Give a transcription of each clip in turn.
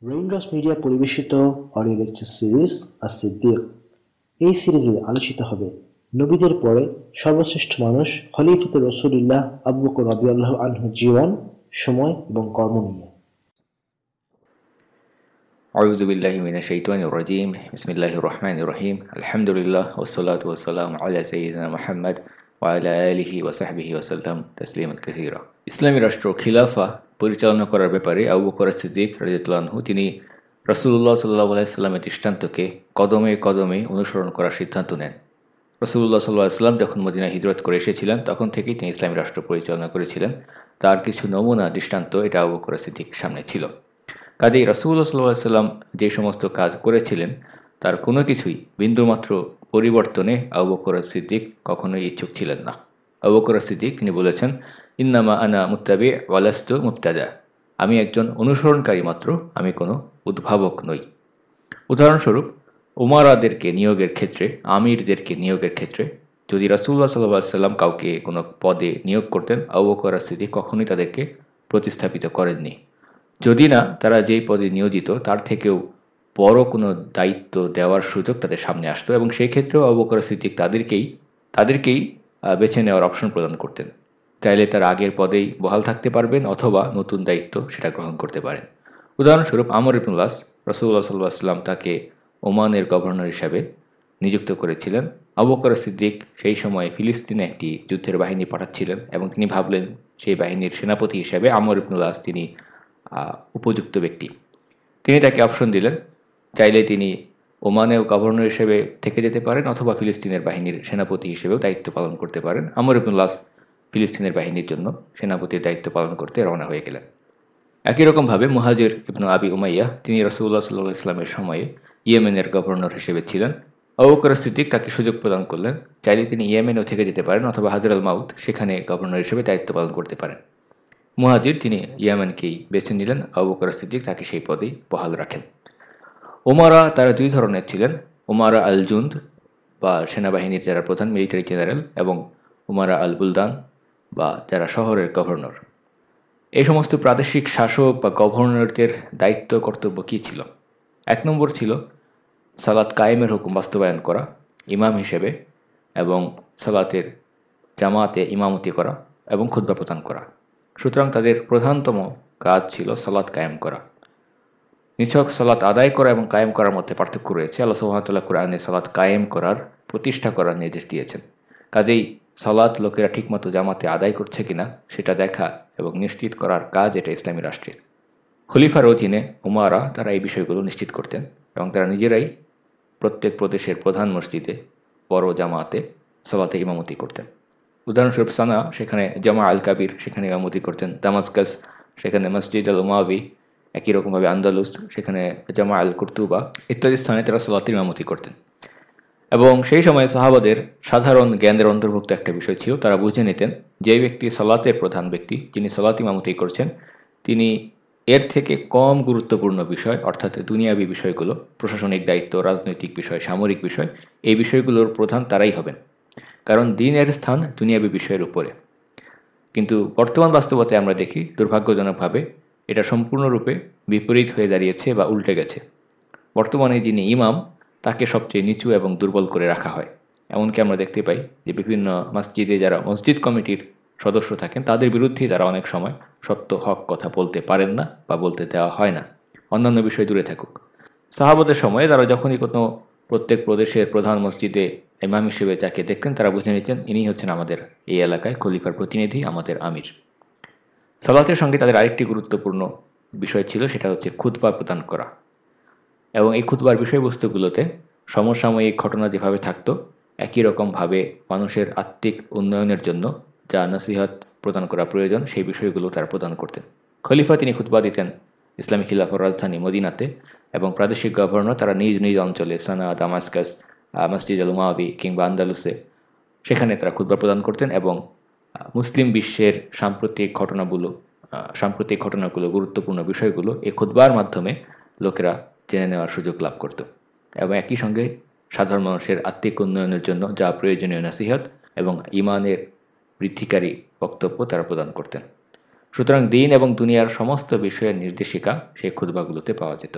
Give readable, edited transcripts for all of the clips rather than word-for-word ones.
Raindrops media পরিবেশিত audio lecture series আস-সিদ্দিক। এই সিরিজে আলোচিত হবে নবীদের পরে সর্বশ্রেষ্ঠ মানুষ খলিফাতুর রাসূলুল্লাহ আবু বকর রাদিয়াল্লাহু আনহুর জীবন, সময় এবং কর্ম নিয়ে। আউযু বিল্লাহি মিনাশ শাইতানির রাজীম। বিসমিল্লাহির রহমানির রহিম। আলহামদুলিল্লাহ ওয়াসসালাতু ওয়াসসালামু আলা সাইয়্যিদিনা মুহাম্মদ ওয়া আলা আলিহি ওয়া সাহবিহি ওয়া সাল্লাম তাসলিমান কাসীরা। ইসলামী রাষ্ট্র খিলাফা পরিচালনা করার ব্যাপারে আবু বকর সিদ্দিক রাদিয়াল্লাহু আনহু তিনি রাসূলুল্লাহ সাল্লাল্লাহু আলাইহি ওয়াসাল্লামের দৃষ্টান্তকে কদমে কদমে অনুসরণ করার সিদ্ধান্ত নেন। রাসূলুল্লাহ সাল্লাল্লাহু আলাইহি ওয়াসাল্লাম যখন মদিনায় হিজরত করে এসেছিলেন তখন থেকেই তিনি ইসলামী রাষ্ট্র পরিচালনা করেছিলেন। তার কিছু নমুনা দৃষ্টান্ত এটা আবু বকর সিদ্দিকের সামনে ছিল। কাজেই রাসূলুল্লাহ সাল্লাল্লাহু আলাইহি ওয়াসাল্লাম যে সমস্ত কাজ করেছিলেন তার কোনো কিছুই বিন্দুমাত্র পরিবর্তনে আবু বকর সিদ্দিক কখনোই ইচ্ছুক ছিলেন না। আবু বকর সিদ্দিক তিনি বলেছেন, ইন্নামা আনা মুত্তাবি ওয়া লাস্তু মুবতাদা। আমি একজন অনুসরণকারী মাত্র, আমি কোনো উদ্ভাবক নই। উদাহরণস্বরূপ উমারাদেরকে নিয়োগের ক্ষেত্রে, আমিরদেরকে নিয়োগের ক্ষেত্রে যদি রাসূলুল্লাহ সাল্লাল্লাহু আলাইহি ওয়াসাল্লাম কাউকে কোনো পদে নিয়োগ করতেন, আবু বকর সিদ্দিক কখনোই তাদেরকে প্রতিস্থাপিত করেননি। যদি না তারা যেই পদে নিয়োজিত তার থেকেও বড় কোনো দায়িত্ব দেওয়ার সুযোগ তাদের সামনে আসতো, এবং সেই ক্ষেত্রেও আবু বকর সিদ্দিক তাদেরকেই বেছে নেওয়ার অপশন প্রদান করতেন। চাইলে তার আগের পদেই বহাল থাকতে পারবেন অথবা নতুন দায়িত্ব সেটা গ্রহণ করতে পারেন। উদাহরণস্বরূপ আমর ইবনুল আস, রাসূলুল্লাহ সাল্লাল্লাহু আলাইহি ওয়াসাল্লাম তাকে ওমানের গভর্নর হিসাবে নিযুক্ত করেছিলেন। আবু বকর সিদ্দিক সেই সময় ফিলিস্তিনে একটি যুদ্ধের বাহিনী পাঠাচ্ছিলেন এবং তিনি ভাবলেন সেই বাহিনীর সেনাপতি হিসাবে আমর ইবনুল আস তিনি উপযুক্ত ব্যক্তি। তিনি তাকে অপশন দিলেন, চাইলে তিনি ওমানেও গভর্নর হিসেবে থেকে যেতে পারেন অথবা ফিলিস্তিনের বাহিনীর সেনাপতি হিসেবেও দায়িত্ব পালন করতে পারেন। আমর ইবনুল আস ফিলিস্তিনের বাহিনীর জন্য সেনাপতির দায়িত্ব পালন করতে রওনা হয়ে গেলেন। একই রকমভাবে মুহাজির ইবনু আবি উমাইয়া তিনি রাসূলুল্লাহ সাল্লাল্লাহু আলাইহি ওয়াসাল্লামের সময়ে ইয়েমেনের গভর্নর হিসেবে ছিলেন। আবু বকর সিদ্দিক তাকে সুযোগ প্রদান করলেন, চাইলে তিনি ইয়েমেনেও থেকে যেতে পারেন অথবা হাজর আল মাউত সেখানে গভর্নর হিসেবে দায়িত্ব পালন করতে পারেন। মুহাজির তিনি ইয়ামানকেই বেছে নিলেন, আবু বকর সিদ্দিক তাকে সেই পদেই বহাল রাখেন। উমারা তারা দুই ধরনের ছিলেন, উমারা আল জুন্দ বা সেনাবাহিনীর যারা প্রধান মিলিটারি জেনারেল, এবং উমারা আল বুলদান বা যারা শহরের গভর্নর। এই সমস্ত প্রাদেশিক শাসক বা গভর্নরদের দায়িত্ব কর্তব্য কী ছিল? এক নম্বর ছিল সালাত কায়েমের হুকুম বাস্তবায়ন করা ইমাম হিসেবে, এবং সালাতের জামাতে ইমামতি করা এবং খুতবা প্রদান করা। সুতরাং তাদের প্রধানতম কাজ ছিল সালাত কায়েম করা। নিছক সালাত আদায় করা এবং কায়েম করার মধ্যে পার্থক্য রয়েছে। আল্লাহ সুবহানাহু ওয়া তাআলা কোরআনে সালাত কায়েম করার, প্রতিষ্ঠা করার নির্দেশ দিয়েছেন। কাজেই সালাত লোকেরা ঠিকমতো জামাতে আদায় করছে কিনা সেটা দেখা এবং নিশ্চিত করার কাজ এটা ইসলামী রাষ্ট্রের। খলিফার অধীনে উমারা তারা এই বিষয়গুলো নিশ্চিত করতেন এবং তারা নিজেরাই প্রত্যেক প্রদেশের প্রধান মসজিদে বড় জামাতে সালাতে ইমামতি করতেন। উদাহরণস্বরূপ সানা সেখানে জামা আল কাবির সেখানে ইমামতি করতেন, দামাস্কাস সেখানে মসজিদ আল উমাবি, একই রকমভাবে আন্দালুস সেখানে জামা আল কুরতুবা ইত্যাদি স্থানে তারা সালাতের ইমামতি করতেন। এবং সেই সময় সাহাবাদের সাধারণ জ্ঞানের অন্তর্ভুক্ত একটা বিষয় ছিল, তারা বুঝে নিতেন যে ব্যক্তি সালাতের প্রধান ব্যক্তি, যিনি সালাত ইমামতি করছেন, তিনি এর থেকে কম গুরুত্বপূর্ণ বিষয় অর্থাৎ দুনিয়াবী বিষয়গুলো, প্রশাসনিক দায়িত্ব, রাজনৈতিক বিষয়, সামরিক বিষয়, এই বিষয়গুলোর প্রধান তারাই হবেন, কারণ দিনের স্থান দুনিয়াবী বিষয়ের উপরে। কিন্তু বর্তমান বাস্তবতায় আমরা দেখি দুর্ভাগ্যজনকভাবে এটা সম্পূর্ণরূপে বিপরীত হয়ে দাঁড়িয়েছে বা উল্টে গেছে। বর্তমানে যিনি ইমাম তাকে সবচেয়ে নিচু এবং দুর্বল করে রাখা হয়। এমনকি আমরা দেখতে পাই যে বিভিন্ন মসজিদে যারা মসজিদ কমিটির সদস্য থাকেন তাদের বিরুদ্ধেই তারা অনেক সময় সত্য হক কথা বলতে পারেন না বা বলতে দেওয়া হয় না, অন্যান্য বিষয় দূরে থাকুক। সাহাবাদের সময়ে তারা যখনই কোনো প্রত্যেক প্রদেশের প্রধান মসজিদে ইমাম হিসেবে যাকে দেখতেন তারা বুঝে নিতেন ইনি হচ্ছেন আমাদের এই এলাকায় খলিফার প্রতিনিধি, আমাদের আমির। সালাতের সঙ্গে তাদের আরেকটি গুরুত্বপূর্ণ বিষয় ছিল, সেটা হচ্ছে খুতবা প্রদান করা। এবং এই খুতবার বিষয়বস্তুগুলোতে সমসাময়িক ঘটনা যেভাবে থাকতো একই রকমভাবে মানুষের আত্মিক উন্নয়নের জন্য যা নসিহত প্রদান করা প্রয়োজন সেই বিষয়গুলো তারা প্রদান করতেন। খলিফা তিনি খুতবা দিতেন ইসলামী খিলাফার রাজধানী মদিনাতে, এবং প্রাদেশিক গভর্নর তারা নিজ নিজ অঞ্চলে সানা, দামাস্কাস, মসজিদ আল উমাবি কিংবা আন্দালুসে সেখানে তারা খুতবা প্রদান করতেন এবং মুসলিম বিশ্বের সাম্প্রতিক ঘটনাগুলো গুরুত্বপূর্ণ বিষয়গুলো এই খুতবার মাধ্যমে লোকেরা জেনে নেওয়ার সুযোগ লাভ করত, এবং একই সঙ্গে সাধারণ মানুষের আত্মিক উন্নয়নের জন্য যা প্রয়োজনীয় নসিহত এবং ইমানের বৃদ্ধিকারী বক্তব্য তারা প্রদান করতেন। সুতরাং দিন এবং দুনিয়ার সমস্ত বিষয়ের নির্দেশিকা সেই খুতবাগুলোতে পাওয়া যেত।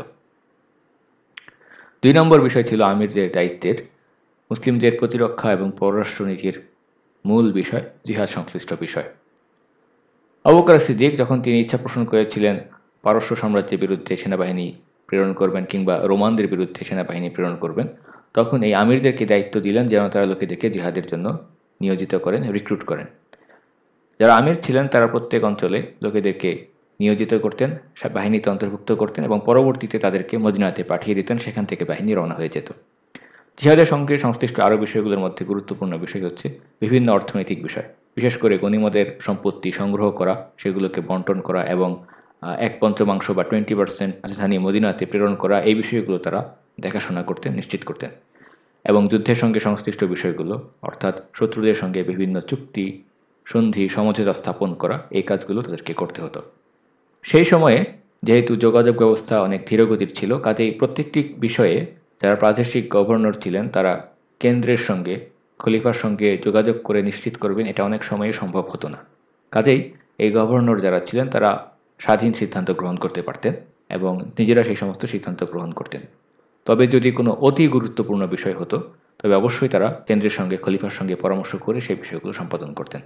2 নম্বর বিষয় ছিল আমিরদের দায়িত্বের মুসলিমদের প্রতিরক্ষা এবং পররাষ্ট্রনীতির মূল বিষয় জিহাদ সংশ্লিষ্ট বিষয়। আবু বকর সিদ্দিক যখন তিনি ইচ্ছা পোষণ করেছিলেন পারস্য সাম্রাজ্যের বিরুদ্ধে সেনাবাহিনী প্রেরণ করবেন কিংবা রোমানদের বিরুদ্ধে সেনাবাহিনী প্রেরণ করবেন, তখন এই আমিরদেরকে দায়িত্ব দিলেন যেন তারা লোকেদেরকে জিহাদের জন্য নিয়োজিত করেন, রিক্রুট করেন। যারা আমির ছিলেন তারা প্রত্যেক অঞ্চলে লোকেদেরকে নিয়োজিত করতেন, বাহিনীতে অন্তর্ভুক্ত করতেন এবং পরবর্তীতে তাদেরকে মদিনাতে পাঠিয়ে দিতেন, সেখান থেকে বাহিনী রওনা হয়ে যেত। জিহাদের সঙ্গে সংশ্লিষ্ট আরও বিষয়গুলোর মধ্যে গুরুত্বপূর্ণ বিষয় হচ্ছে বিভিন্ন অর্থনৈতিক বিষয়, বিশেষ করে গনিমতের সম্পত্তি সংগ্রহ করা, সেগুলোকে বন্টন করা এবং 1/5 বা 20% রাজধানী মদিনাতে প্রেরণ করা, এই বিষয়গুলো তারা দেখাশোনা করতেন, নিশ্চিত করতেন। এবং যুদ্ধের সঙ্গে সংশ্লিষ্ট বিষয়গুলো অর্থাৎ শত্রুদের সঙ্গে বিভিন্ন চুক্তি, সন্ধি, সমঝোতা স্থাপন করা, এই কাজগুলো তাদেরকে করতে হতো। সেই সময়ে যেহেতু যোগাযোগ ব্যবস্থা অনেক ধীরগতির ছিল, কাজেই প্রত্যেকটি বিষয়ে যারা প্রাদেশিক গভর্নর ছিলেন তারা কেন্দ্রের সঙ্গে, খলিফার সঙ্গে যোগাযোগ করে নিশ্চিত করবেন, এটা অনেক সময়ে সম্ভব হতো না। কাজেই এই গভর্নর যারা ছিলেন তারা স্বাধীন সিদ্ধান্ত গ্রহণ করতে পারতেন এবং নিজেরা সেই সমস্ত সিদ্ধান্ত গ্রহণ করতেন। তবে যদি কোনো অতি গুরুত্বপূর্ণ বিষয় হতো তবে অবশ্যই তারা কেন্দ্রের সঙ্গে, খলিফার সঙ্গে পরামর্শ করে সেই বিষয়গুলো সম্পাদন করতেন।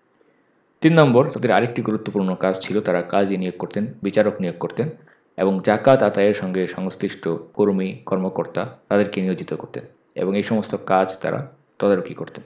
3 নম্বর, তাদের আরেকটি গুরুত্বপূর্ণ কাজ ছিল তারা কাজী নিয়োগ করতেন, বিচারক নিয়োগ করতেন এবং জাকাত আদায়ের সঙ্গে সংশ্লিষ্ট কর্মী, কর্মকর্তা তাদেরকে নিয়োজিত করতেন এবং এই সমস্ত কাজ তারা তদারকি করতেন।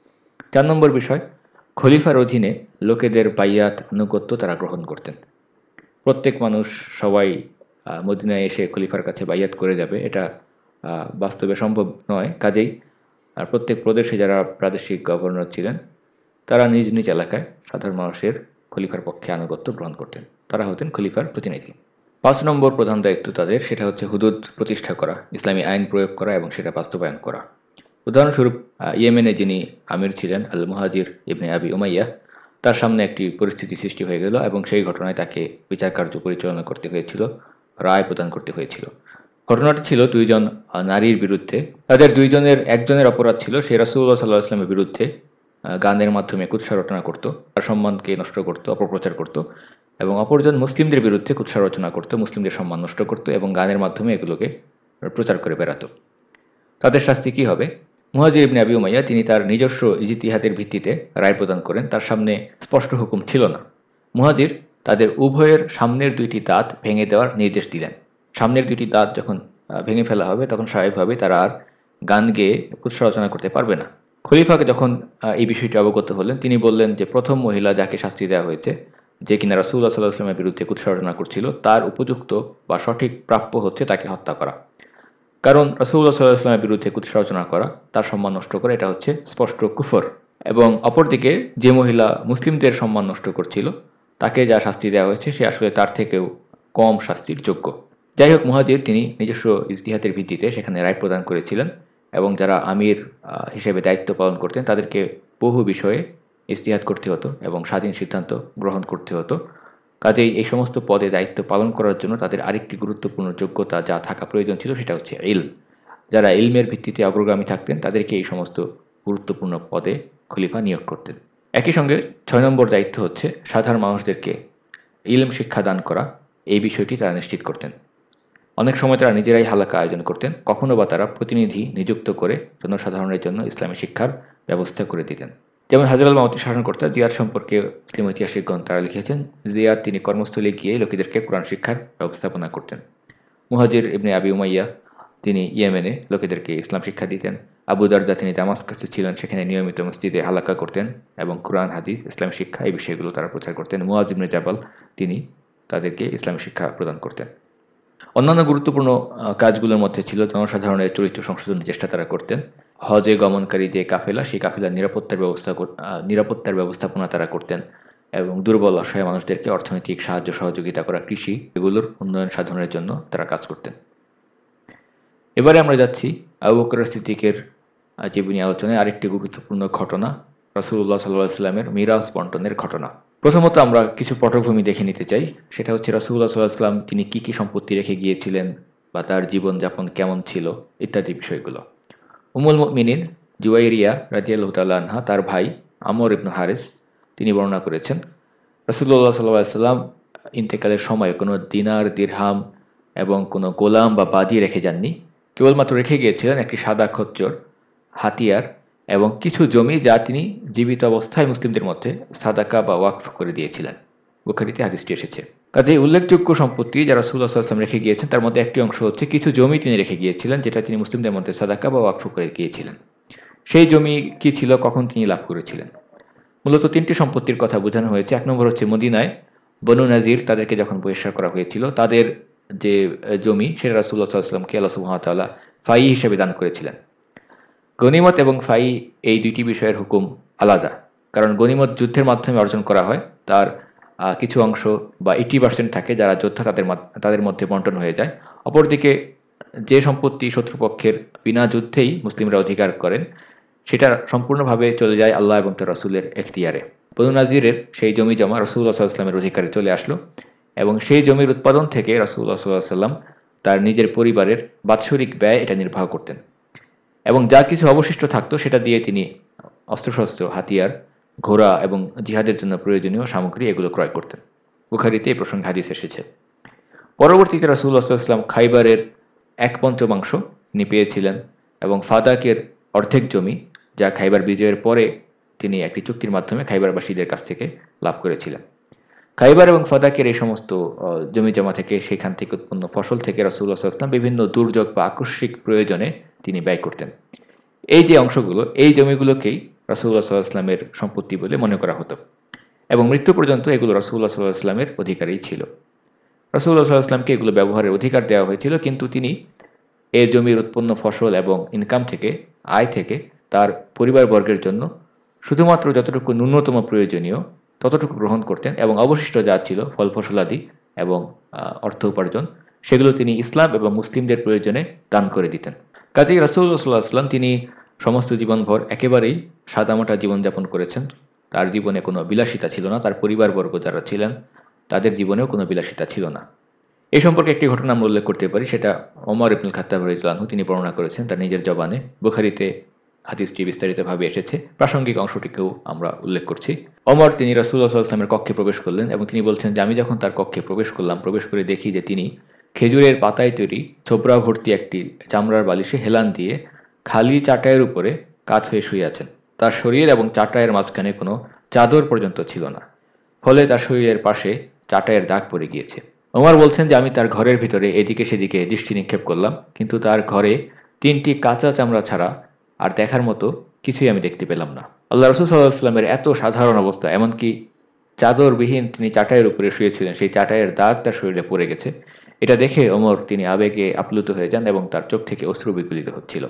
4 নম্বর বিষয়, খলিফার অধীনে লোকেদের বাইয়াত, আনুগত্য তারা গ্রহণ করতেন। প্রত্যেক মানুষ সবাই মদিনায় এসে খলিফার কাছে বাইয়াত করে যাবে, এটা বাস্তবে সম্ভব নয়। কাজেই প্রত্যেক প্রদেশে যারা প্রাদেশিক গভর্নর ছিলেন তারা নিজ নিজ এলাকায় সাধারণ মানুষের খলিফার পক্ষে আনুগত্য গ্রহণ করতেন, তারা হতেন খলিফার প্রতিনিধি। 5 নম্বর প্রধান দায়িত্ব তাদের, সেটা হচ্ছে হুদুদ প্রতিষ্ঠা করা, ইসলামী আইন প্রয়োগ করা এবং সেটা বাস্তবায়ন করা। উদাহরণস্বরূপ ইয়েমেনে যিনি আমির ছিলেন আল মুহাজির ইবনে আবি উমাইয়া, তার সামনে একটি পরিস্থিতি সৃষ্টি হয়ে গেল এবং সেই ঘটনায় তাকে বিচার কার্য পরিচালনা করতে হয়েছিল, রায় প্রদান করতে হয়েছিল। ঘটনাটি ছিল 2 জন নারীর বিরুদ্ধে। তাদের 2 জনের একজনের অপরাধ ছিল সে রাসূলুল্লাহ সাল্লাল্লাহু আলাইহি ওয়াসাল্লামের বিরুদ্ধে গানের মাধ্যমে কুৎসা রচনা করত, তার সম্মানকে নষ্ট করত, অপপ্রচার করত, এবং অপরজন মুসলিমদের বিরুদ্ধে কুৎসা রচনা করত, মুসলিমদের সম্মান নষ্ট করত এবং গানের মাধ্যমে এগুলোকে প্রচার করে বেড়াত। তাদের শাস্তি কি হবে? মুহাজির ইবনে আবি উমাইয়া তিনি তার নিজস্ব ইজতিহাদের ভিত্তিতে রায় প্রদান করেন। তার সামনে স্পষ্ট হুকুম ছিল না। মুহাজির তাদের উভয়ের সামনের 2টি দাঁত ভেঙে দেওয়ার নির্দেশ দিলেন। সামনের 2টি দাঁত যখন ভেঙে ফেলা হবে তখন স্বাভাবিকভাবে তারা আর গান গেয়ে কুৎসা রচনা করতে পারবে না। খলিফাকে যখন এই বিষয়টি অবগত হলেন তিনি বললেন যে প্রথম মহিলা যাকে শাস্তি দেওয়া হয়েছে, যে কিনা রাসূলুল্লাহ সাল্লাল্লাহু আলাইহি ওয়াসাল্লামের বিরুদ্ধে কুৎসা রচনা করছিল, তার উপযুক্ত বা সঠিক প্রাপ্য হচ্ছে তাকে হত্যা করা। কারণ রাসূলুল্লাহ সাল্লাল্লাহু আলাইহি ওয়াসাল্লামের বিরুদ্ধে কুৎসা রচনা করা, তার সম্মান নষ্ট করা, এটা হচ্ছে স্পষ্ট কুফর। এবং অপরদিকে যে মহিলা মুসলিমদের সম্মান নষ্ট করছিল তাকে যা শাস্তি দেওয়া হয়েছে সে আসলে তার থেকেও কম শাস্তির যোগ্য। যাই হোক, মুহাজির তিনি নিজস্ব ইজতিহাদের ভিত্তিতে সেখানে রায় প্রদান করেছিলেন এবং যারা আমির হিসেবে দায়িত্ব পালন করতেন তাদেরকে বহু বিষয়ে ইজতিহাদ করতে হতো এবং স্বাধীন সিদ্ধান্ত গ্রহণ করতে হতো। কাজেই এই সমস্ত পদে দায়িত্ব পালন করার জন্য তাদের আরেকটি গুরুত্বপূর্ণ যোগ্যতা যা থাকা প্রয়োজন ছিল সেটা হচ্ছে ইলম। যারা ইলমের ভিত্তিতে অগ্রগামী থাকতেন তাদেরকে এই সমস্ত গুরুত্বপূর্ণ পদে খলিফা নিয়োগ করতেন। একই সঙ্গে 6 নম্বর দায়িত্ব হচ্ছে সাধারণ মানুষদেরকে ইলম শিক্ষা দান করা, এই বিষয়টি তারা নিশ্চিত করতেন। অনেক সময় তারা নিজেরাই হালাকা আয়োজন করতেন, কখনো বা তারা প্রতিনিধি নিযুক্ত করে জনসাধারণের জন্য ইসলামী শিক্ষার ব্যবস্থা করে দিতেন। যেমন হাজর আল মাউতি শাসনকর্তা জিয়াদ সম্পর্কে মুসলিম ঐতিহাসিকগণ তারা লিখেছেন, জিয়াদ তিনি কর্মস্থলে গিয়ে লোকেদেরকে কোরআন শিক্ষার ব্যবস্থাপনা করতেন। মুহাজির ইবনে আবি উমাইয়া তিনি ইয়েমেনে লোকেদেরকে ইসলাম শিক্ষা দিতেন। আবু দারদা তিনি দামাস্কাসে ছিলেন, সেখানে নিয়মিত মসজিদে হালাকা করতেন এবং কোরআন, হাদিস, ইসলাম শিক্ষা এই বিষয়গুলো তারা প্রচার করতেন। মুআজ ইবনে জাবাল তিনি তাদেরকে ইসলামী শিক্ষা প্রদান করতেন। অন্যান্য গুরুত্বপূর্ণ কাজগুলোর মধ্যে ছিল জনসাধারণের চরিত্র সংশোধনের চেষ্টা তারা করতেন। হজে গমনকারী যে কাফেলা, সেই কাফেলার নিরাপত্তার ব্যবস্থাপনা তারা করতেন এবং দুর্বল অসহায় মানুষদেরকে অর্থনৈতিক সাহায্য সহযোগিতা করা, কৃষি এগুলোর উন্নয়ন সাধনের জন্য তারা কাজ করতেন। এবারে আমরা যাচ্ছি আবু বকর সিদ্দিকের জীবনী আলোচনায় আরেকটি গুরুত্বপূর্ণ ঘটনা, রাসূলুল্লাহ সাল্লাল্লাহু আলাইহি ওয়াসাল্লামের মিরাজ বন্টনের ঘটনা। প্রথমত আমরা কিছু পটভূমি দেখে নিতে চাই। সেটা হচ্ছে রাসূলুল্লাহ সাল্লাল্লাহু আলাইহি ওয়াসাল্লাম তিনি কি কি সম্পত্তি রেখে গিয়েছিলেন বা তার জীবনযাপন কেমন ছিল ইত্যাদি বিষয়গুলো। উম্মুল মুমিনিন জুওয়াইরিয়া রাদিয়াল্লাহু তাআলা আনহা তার ভাই আমর ইবনে হারিস তিনি বর্ণনা করেছেন, রাসূলুল্লাহ সাল্লাল্লাহু আলাইহি ওয়াসাল্লাম ইন্তেকালের সময় কোনো দিনার, দিরহাম এবং কোনো গোলাম বা বাদী রেখে যাননি। কেবলমাত্র রেখে গিয়েছিলেন একটি সাদা খচ্চর, হাতিয়ার এবং কিছু জমি, যা তিনি জীবিত অবস্থায় মুসলিমদের মধ্যে সাদাকা বা ওয়াকফ করে দিয়েছিলেন। বুখারীতে হাদিসটি এসেছে। কাজেই উল্লেখযোগ্য সম্পত্তি যারা রাসূলুল্লাহ সাল্লাল্লাহু আলাইহি ওয়াসাল্লাম রেখে গিয়েছেন, তার মধ্যে একটি অংশ হচ্ছে কিছু জমি তিনি রেখে গিয়েছিলেন, যেটা তিনি মুসলিমদের মধ্যে সাদাকা বা ওয়াকফ করে গিয়েছিলেন। সেই জমি কি ছিল, কখন তিনি লাভ করেছিলেন? মূলত তিনটি সম্পত্তির কথা বোঝানো হয়েছে। এক নম্বর হচ্ছে মদিনায় বনু নাজির, তাদেরকে যখন বহিষ্কার করা হয়েছিল, তাদের যে জমি, সেটা রাসূলুল্লাহ সাল্লাল্লাহু আলাইহি ওয়াসাল্লামকে আল্লাহ সুবহানাহু ওয়া তাআলা ফাই হিসেবে দান করেছিলেন। গনিমত এবং ফাই এই দুইটি বিষয়ের হুকুম আলাদা। কারণ গনিমত যুদ্ধের মাধ্যমে অর্জন করা হয়, তার কিছু অংশ বা 80% থাকে যারা যোদ্ধা তাদের মধ্যে বন্টন হয়ে যায়। অপরদিকে যে সম্পত্তি শত্রুপক্ষের বিনা যুদ্ধেই মুসলিমরা অধিকার করেন, সেটা সম্পূর্ণভাবে চলে যায় আল্লাহ এবং তার রাসূলের এখতিয়ারে। বনু নাজিরের সেই জমি জমা রাসূলুল্লাহ সাল্লাল্লাহু আলাইহি ওয়াসাল্লামের অধিকারে চলে আসলো এবং সেই জমির উৎপাদন থেকে রাসূলুল্লাহ সাল্লাল্লাহু আলাইহি ওয়াসাল্লাম তার নিজের পরিবারের বাৎসরিক ব্যয় এটা নির্বাহ করতেন এবং যা কিছু অবশিষ্ট থাকতো সেটা দিয়ে তিনি অস্ত্রশস্ত্র, হাতিয়ার, ঘোড়া এবং জিহাদের জন্য প্রয়োজনীয় সামগ্রী এগুলো ক্রয় করতেন। বুখারীতে এই প্রসঙ্গে হাদিস এসেছে। পরবর্তীতে রাসূলুল্লাহ সাল্লাল্লাহু আলাইহি ওয়াসাল্লাম খাইবারের 1/5 তিনি পেয়েছিলেন এবং ফাদাকের অর্ধেক জমি, যা খাইবার বিজয়ের পরে তিনি একটি চুক্তির মাধ্যমে খাইবারবাসীদের কাছ থেকে লাভ করেছিলেন। খাইবার এবং ফাদাকের এই সমস্ত জমি জমা থেকে, সেখান থেকে উৎপন্ন ফসল থেকে রাসূলুল্লাহ সাল্লাল্লাহু আলাইহি ওয়াসাল্লাম বিভিন্ন দুর্যোগ বা আকস্মিক প্রয়োজনে তিনি ব্যয় করতেন। এই যে অংশগুলো, এই জমিগুলোকেই রাসূলুল্লাহ সাল্লাল্লাহু আলাইহি ওয়াসাল্লামের সম্পত্তি বলে মনে করা হতো এবং মৃত্যু পর্যন্ত এগুলো রাসূলুল্লাহ সাল্লাল্লাহু আলাইহি ওয়াসাল্লামের অধিকারেই ছিল। রাসূলুল্লাহ সাল্লাল্লাহু আলাইহি ওয়াসাল্লামকে এগুলো ব্যবহারের অধিকার দেওয়া হয়েছিল, কিন্তু তিনি এই জমির উৎপন্ন ফসল এবং ইনকাম থেকে, আয় থেকে তার পরিবারবর্গের জন্য শুধুমাত্র যতটুকু ন্যূনতম প্রয়োজনীয় ততটুকু গ্রহণ করতেন এবং অবশিষ্ট যা ছিল ফল ফসলাদি এবং অর্থ উপার্জন, সেগুলো তিনি ইসলাম এবং মুসলিমদের প্রয়োজনে দান করে দিতেন। কাজেই রাসূলুল্লাহ সাল্লাল্লাহু আলাইহি ওয়াসাল্লাম তিনি সমস্ত জীবনভর একেবারেই সাদামাটা জীবনযাপন করেছেন। তার জীবনে কোনো বিলাসিতা ছিল না, তার পরিবারবর্গ যারা ছিলেন তাদের জীবনেও কোনো বিলাসিতা ছিল না। এই সম্পর্কে একটি ঘটনা আমরা উল্লেখ করতে পারি, সেটা ওমর ইবনুল খাত্তাব রাদিয়াল্লাহু আনহু তিনি বর্ণনা করেছেন তার নিজের জবানে। বুখারীতে হাদিসটি বিস্তারিতভাবে এসেছে, প্রাসঙ্গিক অংশটিকেও আমরা উল্লেখ করছি। ওমর তিনি রাসূলুল্লাহ সাল্লাল্লাহু আলাইহি ওয়াসাল্লামের কক্ষে প্রবেশ করলেন এবং তিনি বলছেন যে আমি যখন তার কক্ষে প্রবেশ করলাম, প্রবেশ করে দেখি যে তিনি খেজুরের পাতায় তৈরি ছোবরা ভর্তি একটি চামড়ার বালিশে হেলান দিয়ে খালি চাটাইয়ের উপরে কাত হয়ে শুয়ে আছেন। তার শরীর এবং চাটাইয়ের মাঝখানে কোনো চাদর পর্যন্ত ছিল না, ফলে তার শরীরের পাশে চাটাইয়ের দাগ পড়ে গিয়েছে। ওমর বলছেন যে আমি তার ঘরের ভিতরে এদিকে সেদিকে দৃষ্টি নিক্ষেপ করলাম, কিন্তু তার ঘরে 3টি কাঁচা চামড়া ছাড়া আর দেখার মতো কিছুই আমি দেখতে পেলাম না। আল্লাহ রাসূল সাল্লাল্লাহু আলাইহি ওয়াসাল্লামের এত সাধারণ অবস্থা, এমনকি চাদরবিহীন তিনি চাটাইয়ের উপরে শুয়েছিলেন, সেই চাটাইয়ের দাগ তার শরীরে পড়ে গেছে। এটা দেখে ওমর তিনি আবেগে আপ্লুত হয়ে যান এবং তার চোখ থেকে অশ্রু বিগলিত হচ্ছিল।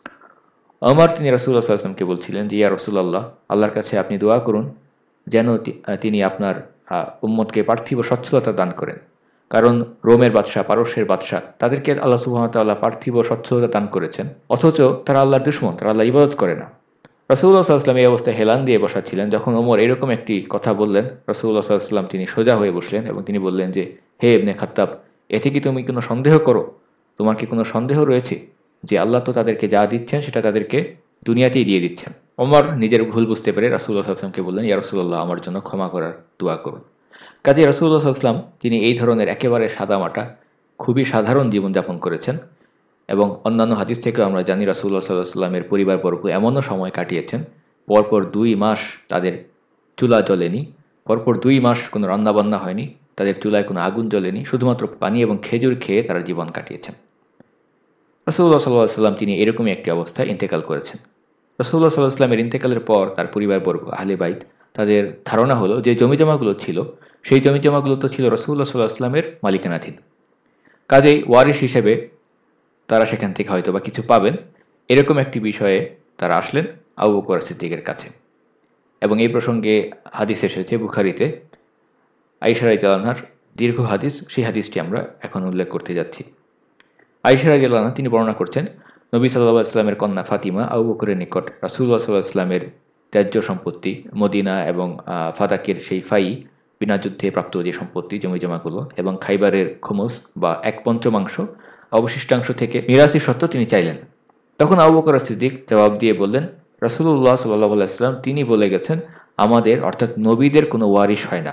ওমর তিনি রাসূলুল্লাহ সাল্লাল্লাহু আলাইহি ওয়াসাল্লামকে বলছিলেন যে ইয়া রাসূলুল্লাহ, আল্লাহর কাছে আপনি দোয়া করুন যেন তিনি আপনার উম্মতকে পার্থিব সচ্ছলতা দান করেন। কারণ রোমের বাদশাহ, পারস্যের বাদশাহ, তাদেরকে আল্লাহ সুবহানাহু ওয়া তাআলা পার্থিব সচ্ছলতা দান করেছেন, অথচ তারা আল্লাহর দুশমন, তারা আল্লাহ ইবাদত করে না। রাসূলুল্লাহ সাল্লাল্লাহু আলাইহি ওয়াসাল্লাম এই অবস্থায় হেলান দিয়ে বসা ছিলেন। যখন ওমর এরকম একটি কথা বললেন, রাসূলুল্লাহ সাল্লাল্লাহু আলাইহি ওয়াসাল্লাম তিনি সোজা হয়ে বসলেন এবং তিনি বললেন যে হে ইবনে খাত্তাব, এতে কি তুমি কোনো সন্দেহ করো? তোমার কি কোনো সন্দেহ রয়েছে যে আল্লাহ তো তাদেরকে যা দিচ্ছেন সেটা তাদেরকে দুনিয়াতেই দিয়ে দিচ্ছেন? ওমর নিজের ভুল বুঝতে পেরে রাসূলুল্লাহ সাল্লাল্লাহু আলাইহি ওয়াসাল্লামকে বললেন, ইয়া রাসূলুল্লাহ, আমার জন্য ক্ষমা করার দোয়া করুন। কাজেই রাসূলুল্লাহ সাল্লাল্লাহু আলাইহি ওয়াসাল্লাম তিনি এই ধরনের একেবারে সাদামাটা খুবই সাধারণ জীবনযাপন করেছেন এবং অন্যান্য হাদিস থেকেও আমরা জানি রাসূলুল্লাহ সাল্লাল্লাহু আলাইহি ওয়াসাল্লামের পরিবারবর্গ এমনও সময় কাটিয়েছেন পরপর 2 মাস তাদের চুলা জ্বলেনি, পরপর 2 মাস কোনো রান্নাবান্না হয়নি, তাদের চুলায় কোনো আগুন জ্বলেনি, শুধুমাত্র পানি এবং খেজুর খেয়ে তারা জীবন কাটিয়েছেন। রাসূলুল্লাহ সাল্লাল্লাহু আলাইহি ওয়াসাল্লাম তিনি এরকমই একটি অবস্থায় ইন্তেকাল করেছেন। রাসূলুল্লাহ সাল্লাল্লাহু আলাইহি ওয়াসাল্লামের ইন্তেকালের পর তার পরিবারবর্গ, আহলে বাইত, তাদের ধারণা হলো যে জমিজমাগুলো ছিল, সেই জমিজমাগুলো তো ছিল রাসূলুল্লাহ সাল্লাল্লাহু আলাইহি ওয়াসাল্লামের মালিকানাধীন। কাজেই ওয়ারিশ হিসেবে তারা সেখান থেকে হয়তো বা কিছু পাবেন, এরকম একটি বিষয়ে তারা আসলেন আবু বকর সিদ্দিকের কাছে এবং এই প্রসঙ্গে হাদিস এসেছে বুখারীতে। আয়েশা রাদিয়াল্লাহু আনহার দীর্ঘ হাদিস, সেই হাদিসটি আমরা এখন উল্লেখ করতে যাচ্ছি। আয়েশা রাদিয়াল্লাহু আনহা তিনি বর্ণনা করছেন, নবী সাল্লাল্লাহু আলাইহি ওয়াসাল্লামের কন্যা ফাতিমা আবু বকরের নিকট রাসূলুল্লাহ সাল্লাল্লাহু আলাইহি ওয়াসাল্লামের ত্যায্য সম্পত্তি মদিনা এবং ফাদাকের সেই ফাই, বিনা যুদ্ধে প্রাপ্ত যে সম্পত্তি জমিজমাগুলো এবং খাইবারের খুমুস বা 1/5 অবশিষ্টাংশ থেকে মিরাসি সত্ত্ব তিনি চাইলেন। তখন আবু বকর সিদ্দিক জবাব দিয়ে বললেন, রাসূলুল্লাহ সাল্লাল্লাহু আলাইহি ওয়াসাল্লাম তিনি বলে গেছেন, আমাদের অর্থাৎ নবীদের কোনো ওয়ারিশ হয় না,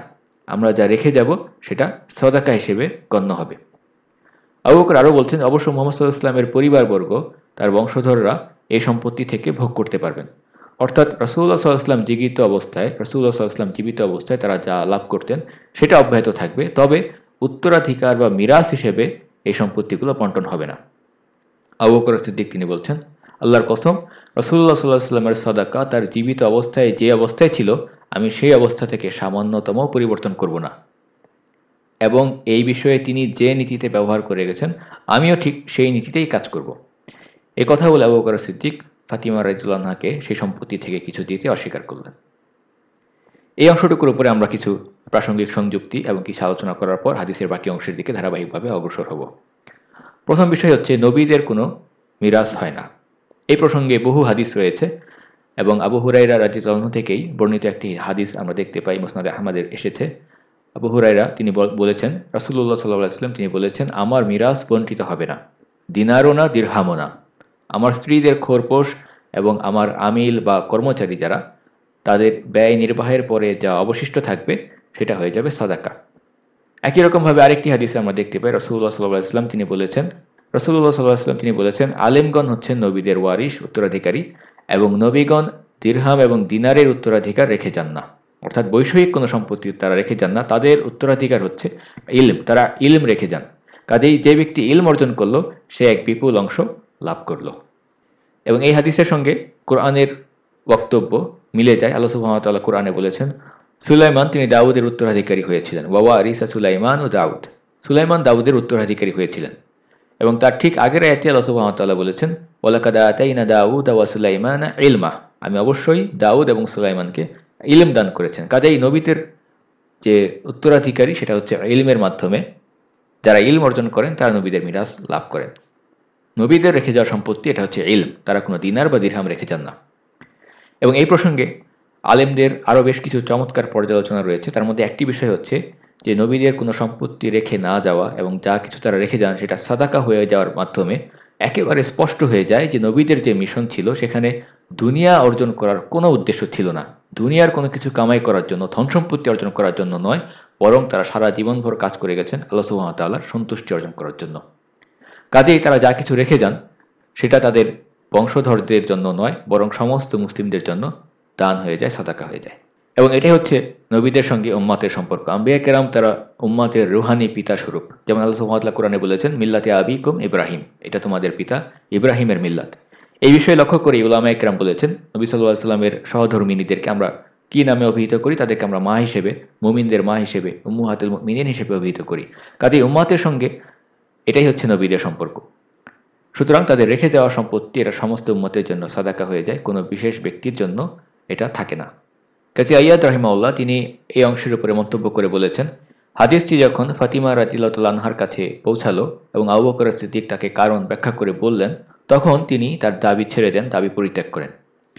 আমরা যা রেখে যাব সেটা সদাকা হিসেবে গণ্য হবে। আবু বকর আরও বলছেন, অবশ্য মুহাম্মদ সাল্লাল্লাহু আলাইহি ওয়াসাল্লামের পরিবারবর্গ, তার বংশধররা এই সম্পত্তি থেকে ভোগ করতে পারবেন। অর্থাৎ রাসূলুল্লাহ সাল্লাল্লাহু আলাইহি ওয়াসাল্লাম জীবিত অবস্থায় তারা যা লাভ করতেন সেটা অব্যাহত থাকবে, তবে উত্তরাধিকার বা মিরাস হিসেবে এই সম্পত্তিগুলো বণ্টন হবে না। আবু বকর সিদ্দিক তিনি বলছেন, আল্লাহর কসম, রাসূলুল্লাহ সাল্লাল্লাহু আলাইহি ওয়াসাল্লামের সাদাকা তার জীবিত অবস্থায় যে অবস্থায় ছিল আমি সেই অবস্থা থেকে সামান্যতম পরিবর্তন করব না, এবং এই বিষয়ে তিনি যে নীতিতে ব্যবহার করে গেছেন আমিও ঠিক সেই নীতিতেই কাজ করব। এ কথা বলে আবু বকর সিদ্দিক ফাতিমা রাদিয়াল্লাহু আনহাকে সেই সম্পত্তি থেকে কিছু দিতে অস্বীকার করলেন। এই অংশটুকুর উপরে আমরা কিছু প্রাসঙ্গিক সংযুক্তি এবং কিছু আলোচনা করার পর হাদিসের বাকি অংশের দিকে ধারাবাহিকভাবে অগ্রসর হব। প্রথম বিষয় হচ্ছে, নবীদের কোনো মিরাস হয় না। এই প্রসঙ্গে বহু হাদিস রয়েছে এবং আবু হুরায়রা রাদিয়াল্লাহু আনহু থেকেই বর্ণিত একটি হাদিস আমরা দেখতে পাই, মুসনাদ আহমদের এসেছে। আবু হুরায়রা তিনি বলেছেন, রাসূলুল্লাহ সাল্লাল্লাহু আলাইহি ওয়াসাল্লাম তিনি বলেছেন, আমার মিরাস বণ্টিত হবে না, দিনারও না, দিরহামও না। আমার স্ত্রীদের খোরপোশ এবং আমার আমিল বা কর্মচারী যারা, তাদের ব্যয় নির্বাহের পরে যা অবশিষ্ট থাকবে সেটা হয়ে যাবে সাদাকা। একই রকমভাবে আরেকটি হাদিসে আমরা দেখতে পাই, রাসূলুল্লাহ সাল্লাল্লাহু আলাইহি ওয়াসাল্লাম তিনি বলেছেন, আলেমগণ হচ্ছেন নবীদের ওয়ারিশ, উত্তরাধিকারী, এবং নবীগণ দিরহাম এবং দিনারের উত্তরাধিকার রেখে যান না। অর্থাৎ বৈষয়িক কোনো সম্পত্তি তারা রেখে যান না, তাদের উত্তরাধিকার হচ্ছে ইলম, তারা ইলম রেখে যান। কাজেই যে ব্যক্তি ইলম অর্জন করলো সে এক বিপুল অংশ লাভ করলো। এবং এই হাদিসের সঙ্গে কোরআনের বক্তব্য মিলে যায়। আল্লাহ সুবহানাহু ওয়া তাআলা কোরআনে বলেছেন, সুলাইমান তিনি দাউদের উত্তরাধিকারী হয়েছিলেন, ওয়ারিসা সুলাইমান ও দাউদ, সুলাইমান দাউদের উত্তরাধিকারী হয়েছিলেন। এবং তার ঠিক আগের আয়াতে আল্লাহ সুবহানাহু ওয়া তাআলা বলেছেন, ওয়ালাকাদ আতাইনা দাউদা ওয়া সুলাইমানা ইলমা, আমি অবশ্যই দাউদ এবং সুলাইমানকে ইলম দান করেছেন। কাজেই নবীদের যে উত্তরাধিকারী সেটা হচ্ছে ইলমের মাধ্যমে, যারা ইলম অর্জন করেন তারা নবীদের মিরাস লাভ করেন। নবীদের রেখে যাওয়া সম্পত্তি এটা হচ্ছে ইলম, তারা কোনো দিনার বা দিরহাম রেখে যান না। এবং এই প্রসঙ্গে আলেমদের আরও বেশ কিছু চমৎকার পর্যালোচনা রয়েছে। তার মধ্যে একটি বিষয় হচ্ছে যে নবীদের কোনো সম্পত্তি রেখে না যাওয়া এবং যা কিছু তারা রেখে যান সেটা সাদাকা হয়ে যাওয়ার মাধ্যমে একেবারে স্পষ্ট হয়ে যায় যে নবীদের যে মিশন ছিল সেখানে দুনিয়া অর্জন করার কোনো উদ্দেশ্য ছিল না, দুনিয়ার কোনো কিছু কামাই করার জন্য, ধন সম্পত্তি অর্জন করার জন্য নয়, বরং তারা সারা জীবনভর কাজ করে গেছেন আল্লাহ সুবহানাহু ওয়া তাআলার সন্তুষ্টি অর্জন করার জন্য। কাজেই তারা যা কিছু রেখে যান সেটা তাদের বংশধরদের জন্য নয়, বরং সমস্ত মুসলিমদের জন্য দান হয়ে যায়, সাদাকা হয়ে যায়। এবং এটাই হচ্ছে নবীদের সঙ্গে উম্মতের সম্পর্ক। আম্বিয়া কেরাম তারা উম্মতের রুহানি পিতা স্বরূপ। যেমন আল্লাহ সুবহানাহু ওয়া তাআলা কোরআনে বলেছেন, মিল্লাতে আবিকুম ইব্রাহিম, এটা তোমাদের পিতা ইব্রাহিমের মিল্লাত। এই বিষয়ে লক্ষ্য করে উলামায়ে কেরাম বলেছেন, নবী সাল্লাল্লাহু আলাইহি ওয়াসাল্লামের সহধর্মিনীদেরকে আমরা কি নামে অভিহিত করি? তাদেরকে আমরা মা হিসেবে, মুমিনদের মা হিসেবে, উম্মুহাতুল মুমিনিন হিসেবে অভিহিত করি। কাজেই উম্মতের সঙ্গে এটাই হচ্ছে নবীদের সম্পর্ক। সুতরাং তাদের রেখে যাওয়া সম্পত্তি এটা সমস্ত উম্মতের জন্য সাদাকা হয়ে যায়, কোনো বিশেষ ব্যক্তির জন্য এটা থাকে না। কাজী আইয়াদ রাহিমাহুল্লাহ তিনি এই অংশের উপরে মন্তব্য করে বলেছেন, হাদিসটি যখন ফাতিমা রাদিয়াল্লাহু তাআলা আনহার কাছে পৌঁছালো এবং আবু বকর সিদ্দিক তাকে কারণ ব্যাখ্যা করে বললেন, তখন তিনি তার দাবি ছেড়ে দেন, দাবি পরিত্যাগ করেন।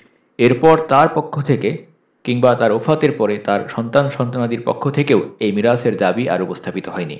এরপর তার পক্ষ থেকে কিংবা তার ওফাতের পরে তার সন্তানাদির পক্ষ থেকেও এই মিরাসের দাবি আর উপস্থাপিত হয়নি।